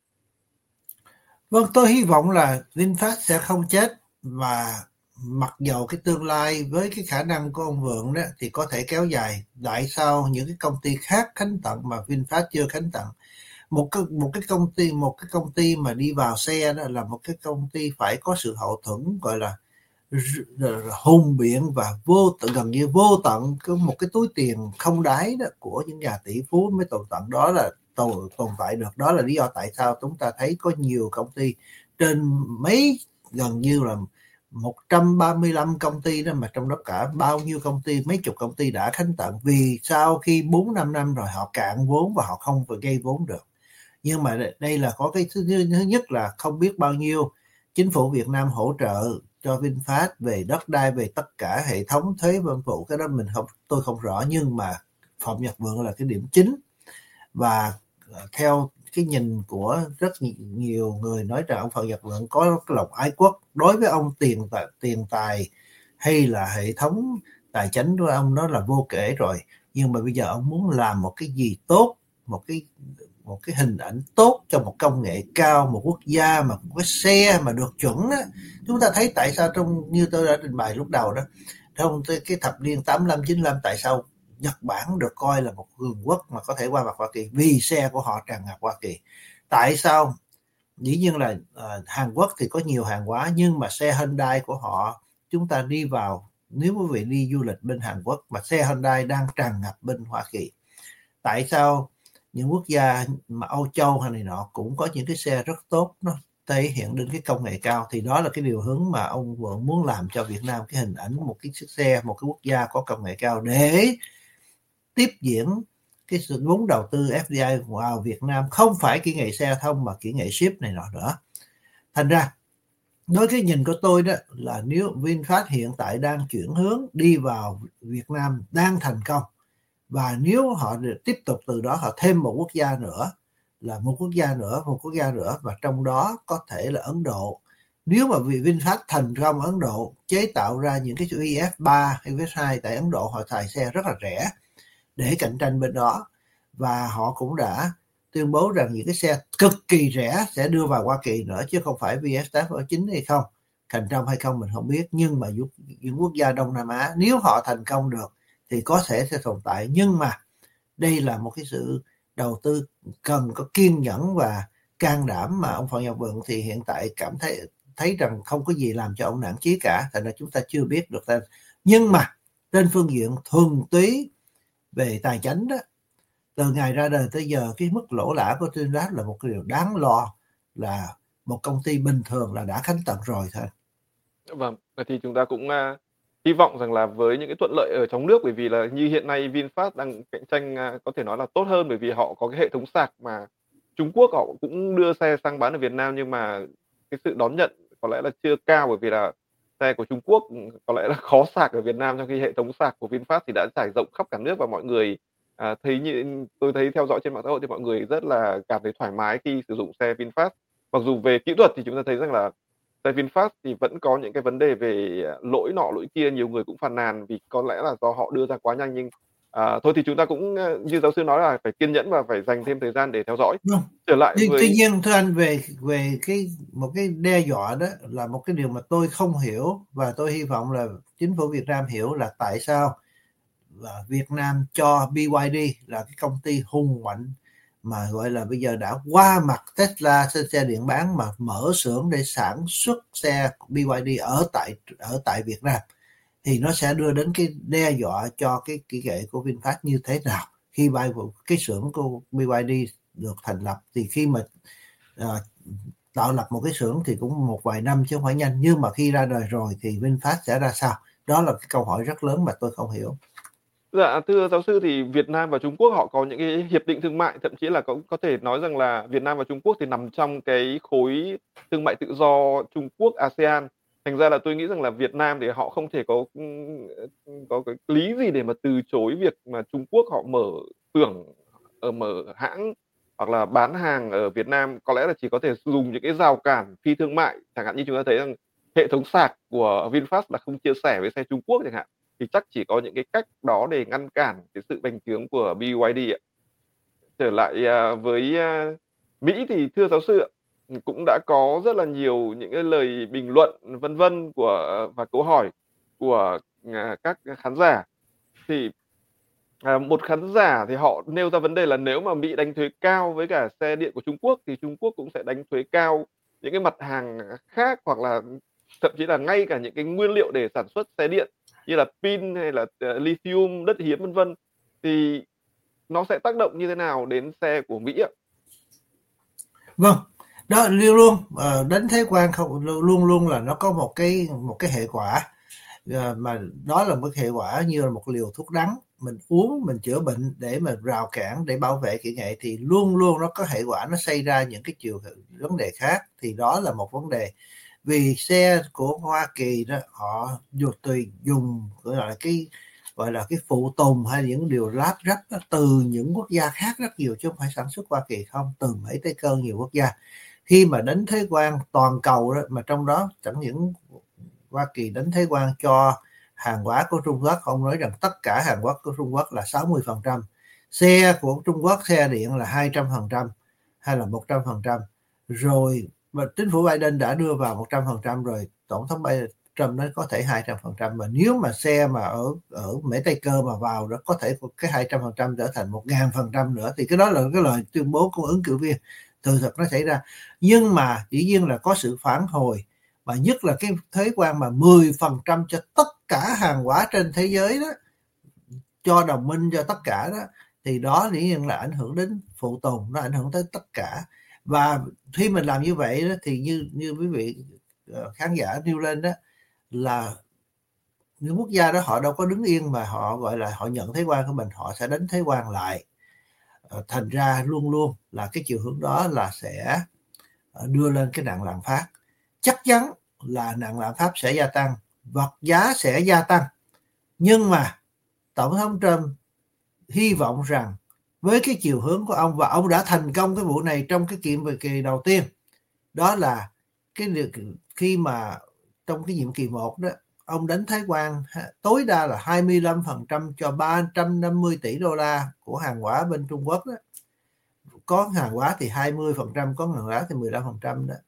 Vâng, tôi hy vọng là VinFast sẽ không chết, và mặc dầu cái tương lai với cái khả năng của ông Vượng đó thì có thể kéo dài. Tại sao những cái công ty khác khánh tận mà VinFast chưa khánh tận? Một cái một cái công ty một cái công ty mà đi vào xe đó là một cái công ty phải có sự hậu thuẫn gọi là hùng biện và vô tận, gần như vô tận, có một cái túi tiền không đáy đó của những nhà tỷ phú mới tồn tận, đó là tồn tồn tại được. Đó là lý do tại sao chúng ta thấy có nhiều công ty trên mấy, gần như là một trăm ba mươi lăm công ty đó, mà trong đó cả bao nhiêu công ty, mấy chục công ty đã khánh tận vì sau khi bốn năm năm rồi họ cạn vốn và họ không phải gây vốn được. Nhưng mà đây là có cái thứ, thứ nhất là không biết bao nhiêu chính phủ Việt Nam hỗ trợ cho VinFast về đất đai, về tất cả hệ thống thuế vân phụ, cái đó mình không tôi không rõ, nhưng mà Phạm Nhật Vượng là cái điểm chính. Và theo cái nhìn của rất nhiều người nói rằng ông Phạm Nhật Vượng có cái lòng ái quốc. Đối với ông, tiền tiền tài hay là hệ thống tài chính của ông nó là vô kể rồi, nhưng mà bây giờ ông muốn làm một cái gì tốt, một cái một cái hình ảnh tốt cho một công nghệ cao, một quốc gia, mà một cái xe mà được chuẩn đó. Chúng ta thấy tại sao trong như tôi đã trình bày lúc đầu đó, trong cái thập niên tám mươi lăm chín mươi lăm, tại sao Nhật Bản được coi là một cường quốc mà có thể qua mặt Hoa Kỳ? Vì xe của họ tràn ngập Hoa Kỳ. Tại sao? Dĩ nhiên là uh, Hàn Quốc thì có nhiều hàng hóa, nhưng mà xe Hyundai của họ, chúng ta đi vào, nếu quý vị đi du lịch bên Hàn Quốc mà xe Hyundai đang tràn ngập bên Hoa Kỳ. Tại sao những quốc gia mà Âu Châu hay này nọ cũng có những cái xe rất tốt, nó thể hiện đến cái công nghệ cao, thì đó là cái điều hướng mà ông Vượng muốn làm cho Việt Nam, cái hình ảnh một cái chiếc xe, một cái quốc gia có công nghệ cao để tiếp diễn cái sự vốn đầu tư ép đê i vào Việt Nam, không phải kỹ nghệ xe thông mà kỹ nghệ ship này nọ nữa. Thành ra đối cái nhìn của tôi đó là nếu VinFast hiện tại đang chuyển hướng đi vào Việt Nam đang thành công, và nếu họ tiếp tục từ đó họ thêm một quốc gia nữa, là một quốc gia nữa, một quốc gia nữa, và trong đó có thể là Ấn Độ. Nếu mà vì VinFast thành công Ấn Độ chế tạo ra những cái i ép ba hay i ép hai, tại Ấn Độ họ xài xe rất là rẻ để cạnh tranh bên đó, và họ cũng đã tuyên bố rằng những cái xe cực kỳ rẻ sẽ đưa vào Hoa Kỳ nữa, chứ không phải vê ét tám chín hay không, thành công hay không mình không biết. Nhưng mà những quốc gia Đông Nam Á nếu họ thành công được thì có thể sẽ tồn tại. Nhưng mà đây là một cái sự đầu tư cần có kiên nhẫn và can đảm, mà ông Phạm Nhật Vượng thì hiện tại cảm thấy thấy rằng không có gì làm cho ông nản chí cả, thành ra chúng ta chưa biết được tên. Nhưng mà trên phương diện thuần túy về tài chính đó, từ ngày ra đời tới giờ cái mức lỗ lã của VinFast là một cái điều đáng lo, là một công ty bình thường là đã khánh tận rồi thôi. Vâng, thì chúng ta cũng uh, hy vọng rằng là với những cái thuận lợi ở trong nước, bởi vì là như hiện nay VinFast đang cạnh tranh uh, có thể nói là tốt hơn, bởi vì họ có cái hệ thống sạc mà Trung Quốc họ cũng đưa xe sang bán ở Việt Nam, nhưng mà cái sự đón nhận có lẽ là chưa cao, bởi vì là xe của Trung Quốc có lẽ là khó sạc ở Việt Nam, trong khi hệ thống sạc của VinFast thì đã trải rộng khắp cả nước, và mọi người à, thấy như tôi thấy theo dõi trên mạng xã hội thì mọi người rất là cảm thấy thoải mái khi sử dụng xe VinFast. Mặc dù về kỹ thuật thì chúng ta thấy rằng là xe VinFast thì vẫn có những cái vấn đề về lỗi nọ lỗi kia, nhiều người cũng phàn nàn vì có lẽ là do họ đưa ra quá nhanh. Nhưng à, thôi thì chúng ta cũng như giáo sư nói là phải kiên nhẫn và phải dành thêm thời gian để theo dõi. Đúng. Trở lại tuy, với tuy nhiên thưa anh, về về cái một cái đe dọa đó là một cái điều mà tôi không hiểu, và tôi hy vọng là chính phủ Việt Nam hiểu, là tại sao là Việt Nam cho bê i đê là cái công ty hùng mạnh mà gọi là bây giờ đã qua mặt Tesla trên xe điện bán, mà mở xưởng để sản xuất xe bê i đê ở tại ở tại Việt Nam, thì nó sẽ đưa đến cái đe dọa cho cái kỹ nghệ của VinFast như thế nào khi cái xưởng của bê i đê được thành lập. Thì khi mà à, tạo lập một cái xưởng thì cũng một vài năm chứ không phải nhanh, nhưng mà khi ra đời rồi thì VinFast sẽ ra sao? Đó là cái câu hỏi rất lớn mà tôi không hiểu. Dạ, thưa giáo sư, thì Việt Nam và Trung Quốc họ có những cái hiệp định thương mại, thậm chí là có có thể nói rằng là Việt Nam và Trung Quốc thì nằm trong cái khối thương mại tự do Trung Quốc a sê an. Thành ra là tôi nghĩ rằng là Việt Nam thì họ không thể có có cái lý gì để mà từ chối việc mà Trung Quốc họ mở xưởng, ở mở hãng hoặc là bán hàng ở Việt Nam. Có lẽ là chỉ có thể dùng những cái rào cản phi thương mại, chẳng hạn như chúng ta thấy rằng hệ thống sạc của VinFast là không chia sẻ với xe Trung Quốc chẳng hạn, thì chắc chỉ có những cái cách đó để ngăn cản cái sự bành trướng của bê i đê ạ. Trở lại à, với à, Mỹ thì thưa giáo sư ạ, cũng đã có rất là nhiều những cái lời bình luận vân vân của và câu hỏi của à, các khán giả. Thì à, một khán giả thì họ nêu ra vấn đề là nếu mà Mỹ đánh thuế cao với cả xe điện của Trung Quốc thì Trung Quốc cũng sẽ đánh thuế cao những cái mặt hàng khác, hoặc là thậm chí là ngay cả những cái nguyên liệu để sản xuất xe điện như là pin hay là uh, lithium, đất hiếm vân vân, thì nó sẽ tác động như thế nào đến xe của Mỹ ạ? Vâng, đó luôn luôn uh, đánh thuế quan không luôn luôn là nó có một cái một cái hệ quả, uh, mà đó là một cái hệ quả như là một liều thuốc đắng mình uống mình chữa bệnh để mà rào cản để bảo vệ kỹ nghệ, thì luôn luôn nó có hệ quả, nó xây ra những cái chiều vấn đề khác. Thì đó là một vấn đề, vì xe của Hoa Kỳ đó họ dùng tùy dùng gọi là cái gọi là cái phụ tùng hay những điều lát ráp đó, từ những quốc gia khác rất nhiều chứ không phải sản xuất Hoa Kỳ không, từ Mỹ tới cơ nhiều quốc gia. Khi mà đánh thuế quan toàn cầu đó, mà trong đó chẳng những Hoa Kỳ đánh thuế quan cho hàng hóa của Trung Quốc, ông nói rằng tất cả hàng hóa của Trung Quốc là sáu mươi phần trăm, xe của Trung Quốc xe điện là hai trăm phần trăm hay là một trăm phần trăm rồi, và chính phủ Biden đã đưa vào một trăm phần trăm rồi, tổng thống Biden Trump nói có thể hai trăm phần trăm, mà nếu mà xe mà ở ở Mỹ Tây Cơ mà vào đó có thể cái hai trăm phần trăm trở thành một nghìn phần trăm nữa, thì cái đó là cái lời tuyên bố của ứng cử viên, từ thật nó xảy ra. Nhưng mà dĩ nhiên là có sự phản hồi, và nhất là cái thuế quan mà mười phần trăm cho tất cả hàng hóa trên thế giới đó, cho đồng minh cho tất cả đó, thì đó dĩ nhiên là ảnh hưởng đến phụ tùng, nó ảnh hưởng tới tất cả. Và khi mình làm như vậy đó, thì như như quý vị khán giả nêu lên đó, là những quốc gia đó họ đâu có đứng yên mà họ gọi là họ nhận thuế quan của mình, họ sẽ đánh thuế quan lại. Thành ra luôn luôn là cái chiều hướng đó là sẽ đưa lên cái nạn lạm phát. Chắc chắn là nạn lạm phát sẽ gia tăng, vật giá sẽ gia tăng. Nhưng mà Tổng thống Trump hy vọng rằng với cái chiều hướng của ông, và ông đã thành công cái vụ này trong cái nhiệm kỳ đầu tiên, đó là cái khi mà trong cái nhiệm kỳ một đó, ông đánh thuế quan tối đa là hai mươi lăm phần trăm cho ba trăm năm mươi tỷ đô la của hàng hóa bên Trung Quốc đó. Có hàng hóa thì hai mươi phần trăm, có hàng hóa thì mười lăm phần trăm đó.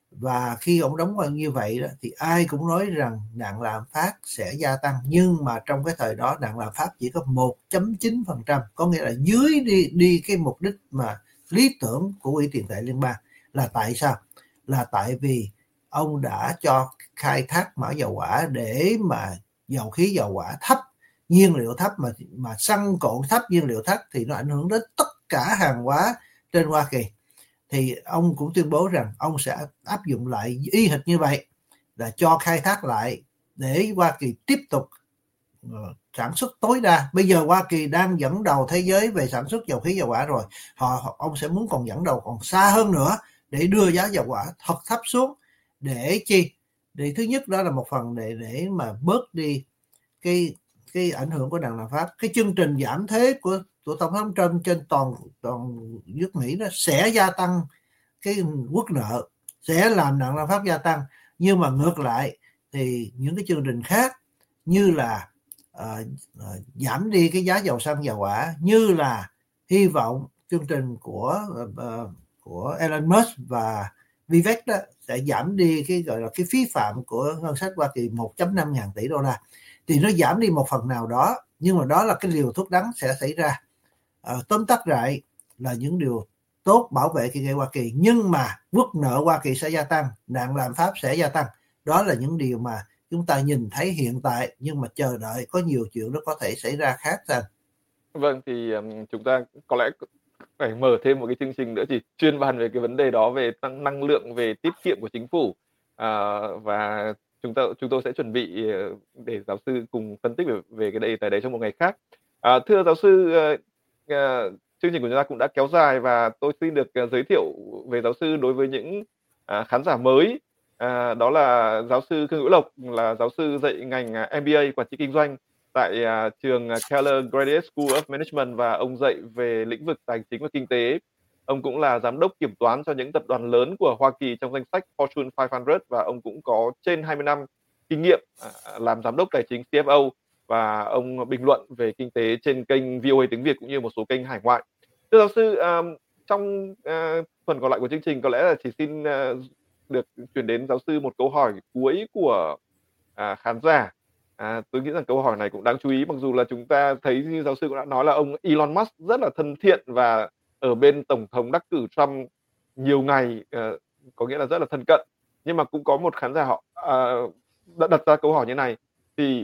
Và khi ông đóng quan như vậy đó, thì ai cũng nói rằng nạn lạm phát sẽ gia tăng. Nhưng mà trong cái thời đó nạn lạm phát chỉ có một phẩy chín phần trăm, có nghĩa là dưới đi đi cái mục đích mà lý tưởng của Quỹ tiền tệ liên bang. Là tại sao? Là tại vì ông đã cho khai thác mỏ dầu hỏa để mà dầu khí dầu hỏa thấp, nhiên liệu thấp, mà mà xăng cộ thấp, nhiên liệu thấp thì nó ảnh hưởng đến tất cả hàng hóa trên Hoa Kỳ. Thì ông cũng tuyên bố rằng ông sẽ áp dụng lại y hệt như vậy, là cho khai thác lại để Hoa Kỳ tiếp tục uh, sản xuất tối đa. Bây giờ Hoa Kỳ đang dẫn đầu thế giới về sản xuất dầu khí dầu hỏa rồi, họ ông sẽ muốn còn dẫn đầu còn xa hơn nữa để đưa giá dầu hỏa thật thấp xuống. Để chi? Để thứ nhất đó là một phần để để mà bớt đi cái cái ảnh hưởng của nạn lạm phát. Cái chương trình giảm thuế của của Tổng thống Trump trên toàn toàn nước Mỹ nó sẽ gia tăng cái quốc nợ, sẽ làm nạn lạm phát gia tăng. Nhưng mà ngược lại thì những cái chương trình khác như là uh, uh, giảm đi cái giá dầu xăng dầu hỏa, như là hy vọng chương trình của uh, của Elon Musk và Vivek đó sẽ giảm đi cái gọi là cái phí phạm của ngân sách Hoa Kỳ một phẩy năm ngàn tỷ đô la. Thì nó giảm đi một phần nào đó, nhưng mà đó là cái liều thuốc đắng sẽ xảy ra. À, tóm tắt lại là những điều tốt bảo vệ kinh tế Hoa Kỳ, nhưng mà quốc nợ Hoa Kỳ sẽ gia tăng, nạn lạm phát sẽ gia tăng. Đó là những điều mà chúng ta nhìn thấy hiện tại, nhưng mà chờ đợi có nhiều chuyện nó có thể xảy ra khác rằng. Vâng, thì um, chúng ta có lẽ phải mở thêm một cái chương trình nữa chỉ chuyên bàn về cái vấn đề đó, về tăng năng lượng, về tiết kiệm của chính phủ. À, và chúng ta chúng tôi sẽ chuẩn bị để giáo sư cùng phân tích về, về cái đề tài đấy trong một ngày khác. À, thưa giáo sư, uh, uh, chương trình của chúng ta cũng đã kéo dài và tôi xin được uh, giới thiệu về giáo sư đối với những uh, khán giả mới. À, đó là giáo sư Khương Hữu Lộc, là giáo sư dạy ngành M B A quản trị kinh doanh tại uh, trường Keller Graduate School of Management, và ông dạy về lĩnh vực tài chính và kinh tế. Ông cũng là giám đốc kiểm toán cho những tập đoàn lớn của Hoa Kỳ trong danh sách Fortune năm trăm, và ông cũng có trên hai mươi năm kinh nghiệm uh, làm giám đốc tài chính C F O, và ông bình luận về kinh tế trên kênh V O A tiếng Việt cũng như một số kênh hải ngoại. Thưa giáo sư, uh, trong uh, phần còn lại của chương trình có lẽ là chỉ xin uh, được chuyển đến giáo sư một câu hỏi cuối của uh, khán giả. À, tôi nghĩ rằng câu hỏi này cũng đáng chú ý, mặc dù là chúng ta thấy như giáo sư cũng đã nói là ông Elon Musk rất là thân thiện và ở bên Tổng thống đắc cử Trump nhiều ngày, uh, có nghĩa là rất là thân cận. Nhưng mà cũng có một khán giả họ uh, đã đặt ra câu hỏi như này, thì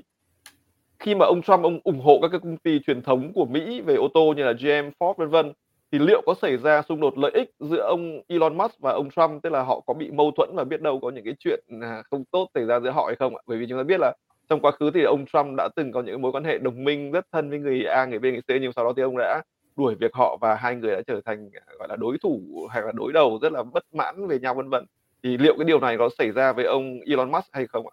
khi mà ông Trump ông ủng hộ các cái công ty truyền thống của Mỹ về ô tô như là G M, Ford vân vân, thì liệu có xảy ra xung đột lợi ích giữa ông Elon Musk và ông Trump, tức là họ có bị mâu thuẫn và biết đâu có những cái chuyện không tốt xảy ra giữa họ hay không ạ? Bởi vì chúng ta biết là trong quá khứ thì ông Trump đã từng có những mối quan hệ đồng minh rất thân với người A, người B, người C, nhưng sau đó thì ông đã đuổi việc họ và hai người đã trở thành gọi là đối thủ hay là đối đầu rất là bất mãn về nhau vân vân. Thì liệu cái điều này có xảy ra với ông Elon Musk hay không ạ?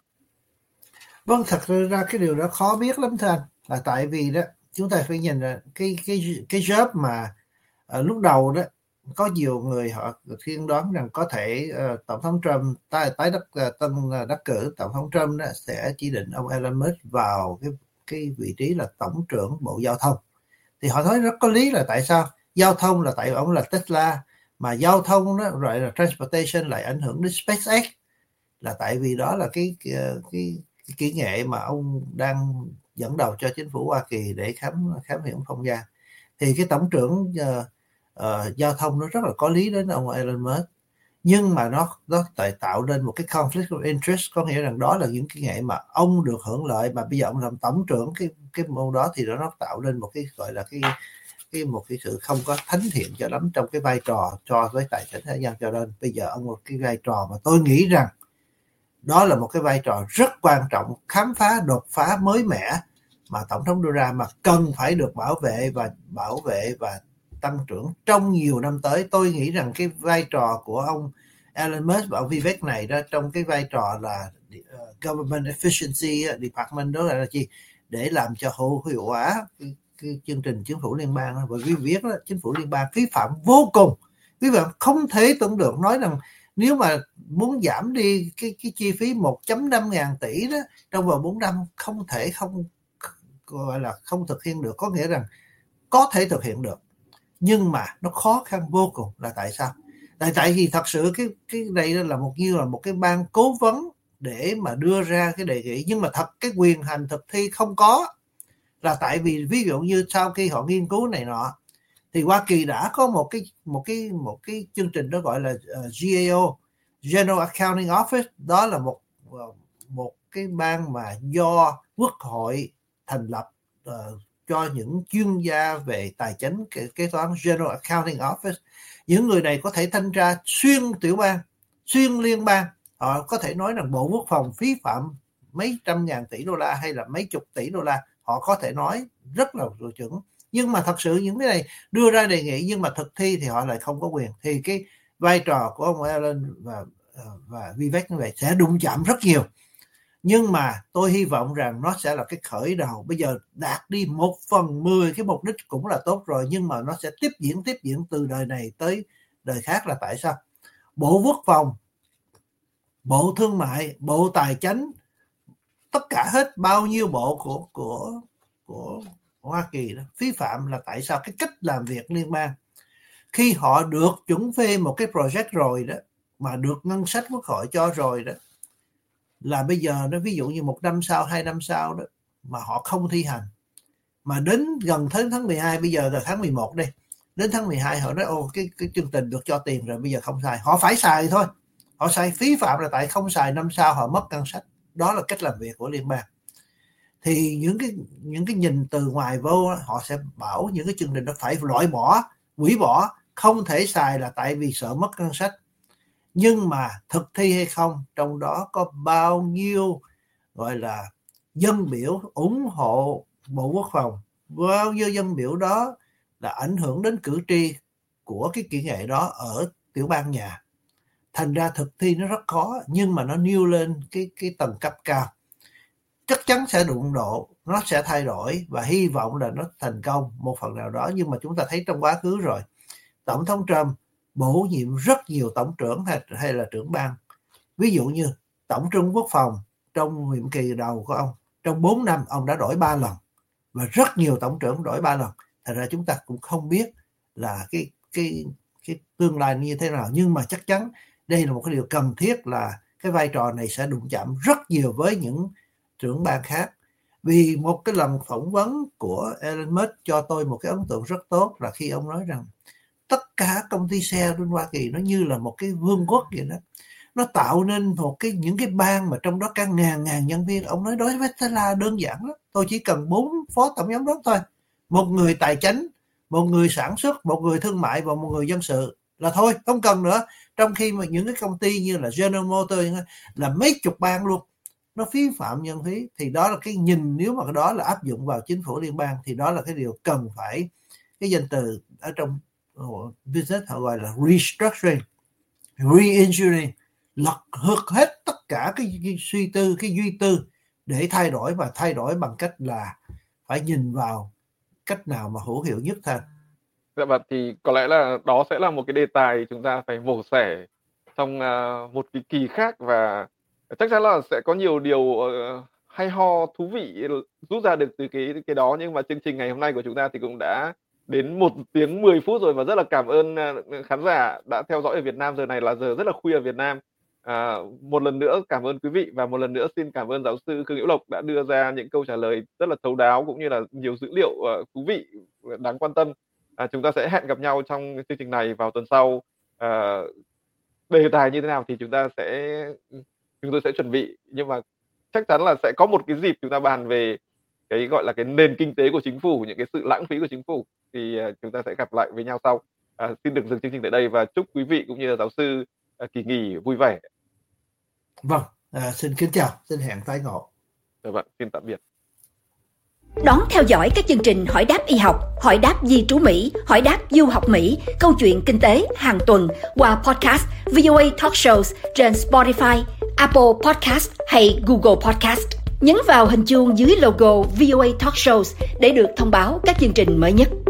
Vâng, thật ra cái điều đó khó biết lắm thưa anh, là tại vì đó chúng ta phải nhìn là cái cái cái job mà ở lúc đầu đó có nhiều người họ thiên đoán rằng có thể uh, tổng thống Trump tái tái đắc uh, tân uh, đắc cử tổng thống Trump đó sẽ chỉ định ông Elon Musk vào cái cái vị trí là tổng trưởng bộ giao thông. Thì họ nói rất có lý, là tại sao giao thông là tại ông là Tesla, mà giao thông đó rồi là transportation lại ảnh hưởng đến SpaceX, là tại vì đó là cái cái, cái cái kỹ nghệ mà ông đang dẫn đầu cho chính phủ Hoa Kỳ để khám khám phá không gian. Thì cái tổng trưởng uh, uh, giao thông nó rất là có lý đến ông Elon Musk, nhưng mà nó nó tại tạo nên một cái conflict of interest, có nghĩa rằng đó là những kỹ nghệ mà ông được hưởng lợi, mà bây giờ ông làm tổng trưởng cái cái môn đó thì nó tạo nên một cái gọi là cái cái một cái sự không có thánh thiện cho lắm trong cái vai trò cho với tài chính thế gian, cho nên bây giờ ông một cái vai trò mà tôi nghĩ rằng đó là một cái vai trò rất quan trọng, khám phá đột phá mới mẻ mà tổng thống đưa ra, mà cần phải được bảo vệ và bảo vệ và tăng trưởng trong nhiều năm tới. Tôi nghĩ rằng cái vai trò của ông Elon Musk và ông Vivek này đó, trong cái vai trò là uh, Government Efficiency Department, đó là gì, để làm cho hữu hiệu hóa cái, cái chương trình chính phủ liên bang. Bởi vì viết đó, chính phủ liên bang phí phạm vô cùng, quý vị không thể tưởng được, nói rằng nếu mà muốn giảm đi cái cái chi phí một phẩy năm ngàn tỷ đó trong vòng bốn năm, không thể không gọi là không thực hiện được. Có nghĩa rằng có thể thực hiện được, nhưng mà nó khó khăn vô cùng. Là tại sao? Tại tại vì thật sự cái cái đây là một như là một cái ban cố vấn để mà đưa ra cái đề nghị, nhưng mà thật cái quyền hành thực thi không có. Là tại vì ví dụ như sau khi họ nghiên cứu này nọ thì Hoa Kỳ đã có một cái một cái một cái chương trình đó gọi là uh, G A O, General Accounting Office. Đó là một một cái ban mà do Quốc hội thành lập uh, cho những chuyên gia về tài chính kế toán, General Accounting Office. Những người này có thể thanh tra xuyên tiểu bang, xuyên liên bang. Họ có thể nói rằng Bộ Quốc phòng phí phạm mấy trăm ngàn tỷ đô la hay là mấy chục tỷ đô la, họ có thể nói rất là chuẩn. Nhưng mà thật sự những cái này đưa ra đề nghị nhưng mà thực thi thì họ lại không có quyền. Thì cái vai trò của ông Elon và và Vivek như vậy sẽ đụng chạm rất nhiều. Nhưng mà tôi hy vọng rằng nó sẽ là cái khởi đầu. Bây giờ đạt đi một phần mười cái mục đích cũng là tốt rồi, nhưng mà nó sẽ tiếp diễn tiếp diễn từ đời này tới đời khác. Là tại sao? Bộ Quốc phòng, Bộ Thương mại, Bộ Tài chính, tất cả hết bao nhiêu bộ của của của Hoa Kỳ đó phí phạm. Là tại sao? Cái cách làm việc liên bang, khi họ được chuẩn phê một cái project rồi đó, mà được ngân sách Quốc hội cho rồi đó, là bây giờ đó, ví dụ như một năm sau, hai năm sau đó mà họ không thi hành, mà đến gần tới tháng mười hai, bây giờ là tháng mười một đây, đến tháng mười hai họ nói ô cái cái chương trình được cho tiền rồi, bây giờ không xài, họ phải xài thôi. Họ xài phí phạm là tại không xài, năm sau họ mất ngân sách. Đó là cách làm việc của liên bang. Thì những cái những cái nhìn từ ngoài vô, họ sẽ bảo những cái chương trình đó phải loại bỏ, hủy bỏ, không thể xài là tại vì sợ mất ngân sách. Nhưng mà thực thi hay không, trong đó có bao nhiêu gọi là dân biểu ủng hộ Bộ Quốc phòng, bao nhiêu dân biểu đó là ảnh hưởng đến cử tri của cái kỹ nghệ đó ở tiểu bang nhà. Thành ra thực thi nó rất khó, nhưng mà nó nêu lên cái cái tầng cấp cao, chắc chắn sẽ đụng độ, nó sẽ thay đổi và hy vọng là nó thành công một phần nào đó. Nhưng mà chúng ta thấy trong quá khứ rồi, Tổng thống Trump bổ nhiệm rất nhiều tổng trưởng hay, hay là trưởng ban. Ví dụ như Tổng trưởng Quốc phòng trong nhiệm kỳ đầu của ông, trong bốn năm ông đã đổi ba lần, và rất nhiều tổng trưởng đổi ba lần. Thật ra chúng ta cũng không biết là cái cái cái tương lai như thế nào, nhưng mà chắc chắn đây là một cái điều cần thiết, là cái vai trò này sẽ đụng chạm rất nhiều với những trưởng ban khác. Vì một cái lần phỏng vấn của Elon Musk cho tôi một cái ấn tượng rất tốt, là khi ông nói rằng tất cả công ty xe bên Hoa Kỳ nó như là một cái vương quốc vậy đó, nó tạo nên một cái những cái bang mà trong đó cả ngàn ngàn nhân viên. Ông nói đối với Tesla đơn giản lắm, tôi chỉ cần bốn phó tổng giám đốc thôi, một người tài chính, một người sản xuất, một người thương mại và một người dân sự là thôi, không cần nữa. Trong khi mà những cái công ty như là General Motors là mấy chục bang luôn, nó phí phạm nhân phí. Thì đó là cái nhìn, nếu mà cái đó là áp dụng vào chính phủ liên bang thì đó là cái điều cần phải, cái danh từ ở trong business họ gọi là restructuring, re-engineering, lật hực hết tất cả cái, cái suy tư, cái duy tư để thay đổi, và thay đổi bằng cách là phải nhìn vào cách nào mà hữu hiệu nhất thôi. Dạ vâng, thì có lẽ là đó sẽ là một cái đề tài chúng ta phải mổ xẻ trong uh, một cái kỳ khác, và chắc chắn là sẽ có nhiều điều uh, hay ho thú vị rút ra được từ cái cái đó. Nhưng mà chương trình ngày hôm nay của chúng ta thì cũng đã đến một tiếng mười phút rồi, và rất là cảm ơn uh, khán giả đã theo dõi ở Việt Nam. Giờ này là giờ rất là khuya ở Việt Nam. À, một lần nữa cảm ơn quý vị, và một lần nữa xin cảm ơn giáo sư Khương Hữu Lộc đã đưa ra những câu trả lời rất là thấu đáo, cũng như là nhiều dữ liệu uh, thú vị đáng quan tâm. À, chúng ta sẽ hẹn gặp nhau trong chương trình này vào tuần sau. À, đề tài như thế nào thì chúng ta sẽ chúng tôi sẽ chuẩn bị, nhưng mà chắc chắn là sẽ có một cái dịp chúng ta bàn về cái, gọi là, cái nền kinh tế của chính phủ, những cái sự lãng phí của chính phủ. Thì, à, chúng ta sẽ gặp lại với nhau sau. À, xin được dừng chương trình tại đây và chúc quý vị cũng như là giáo sư, à, kỳ nghỉ vui vẻ. Vâng, à, xin kính chào, xin hẹn tái ngộ. Dạ vâng, xin tạm biệt. Đón theo dõi các chương trình Hỏi đáp y học, Hỏi đáp di trú Mỹ, Hỏi đáp du học Mỹ, Câu chuyện kinh tế hàng tuần qua podcast vê o a Talk Shows trên Spotify, Apple Podcast hay Google Podcast. Nhấn vào hình chuông dưới logo vê o a Talk Shows để được thông báo các chương trình mới nhất.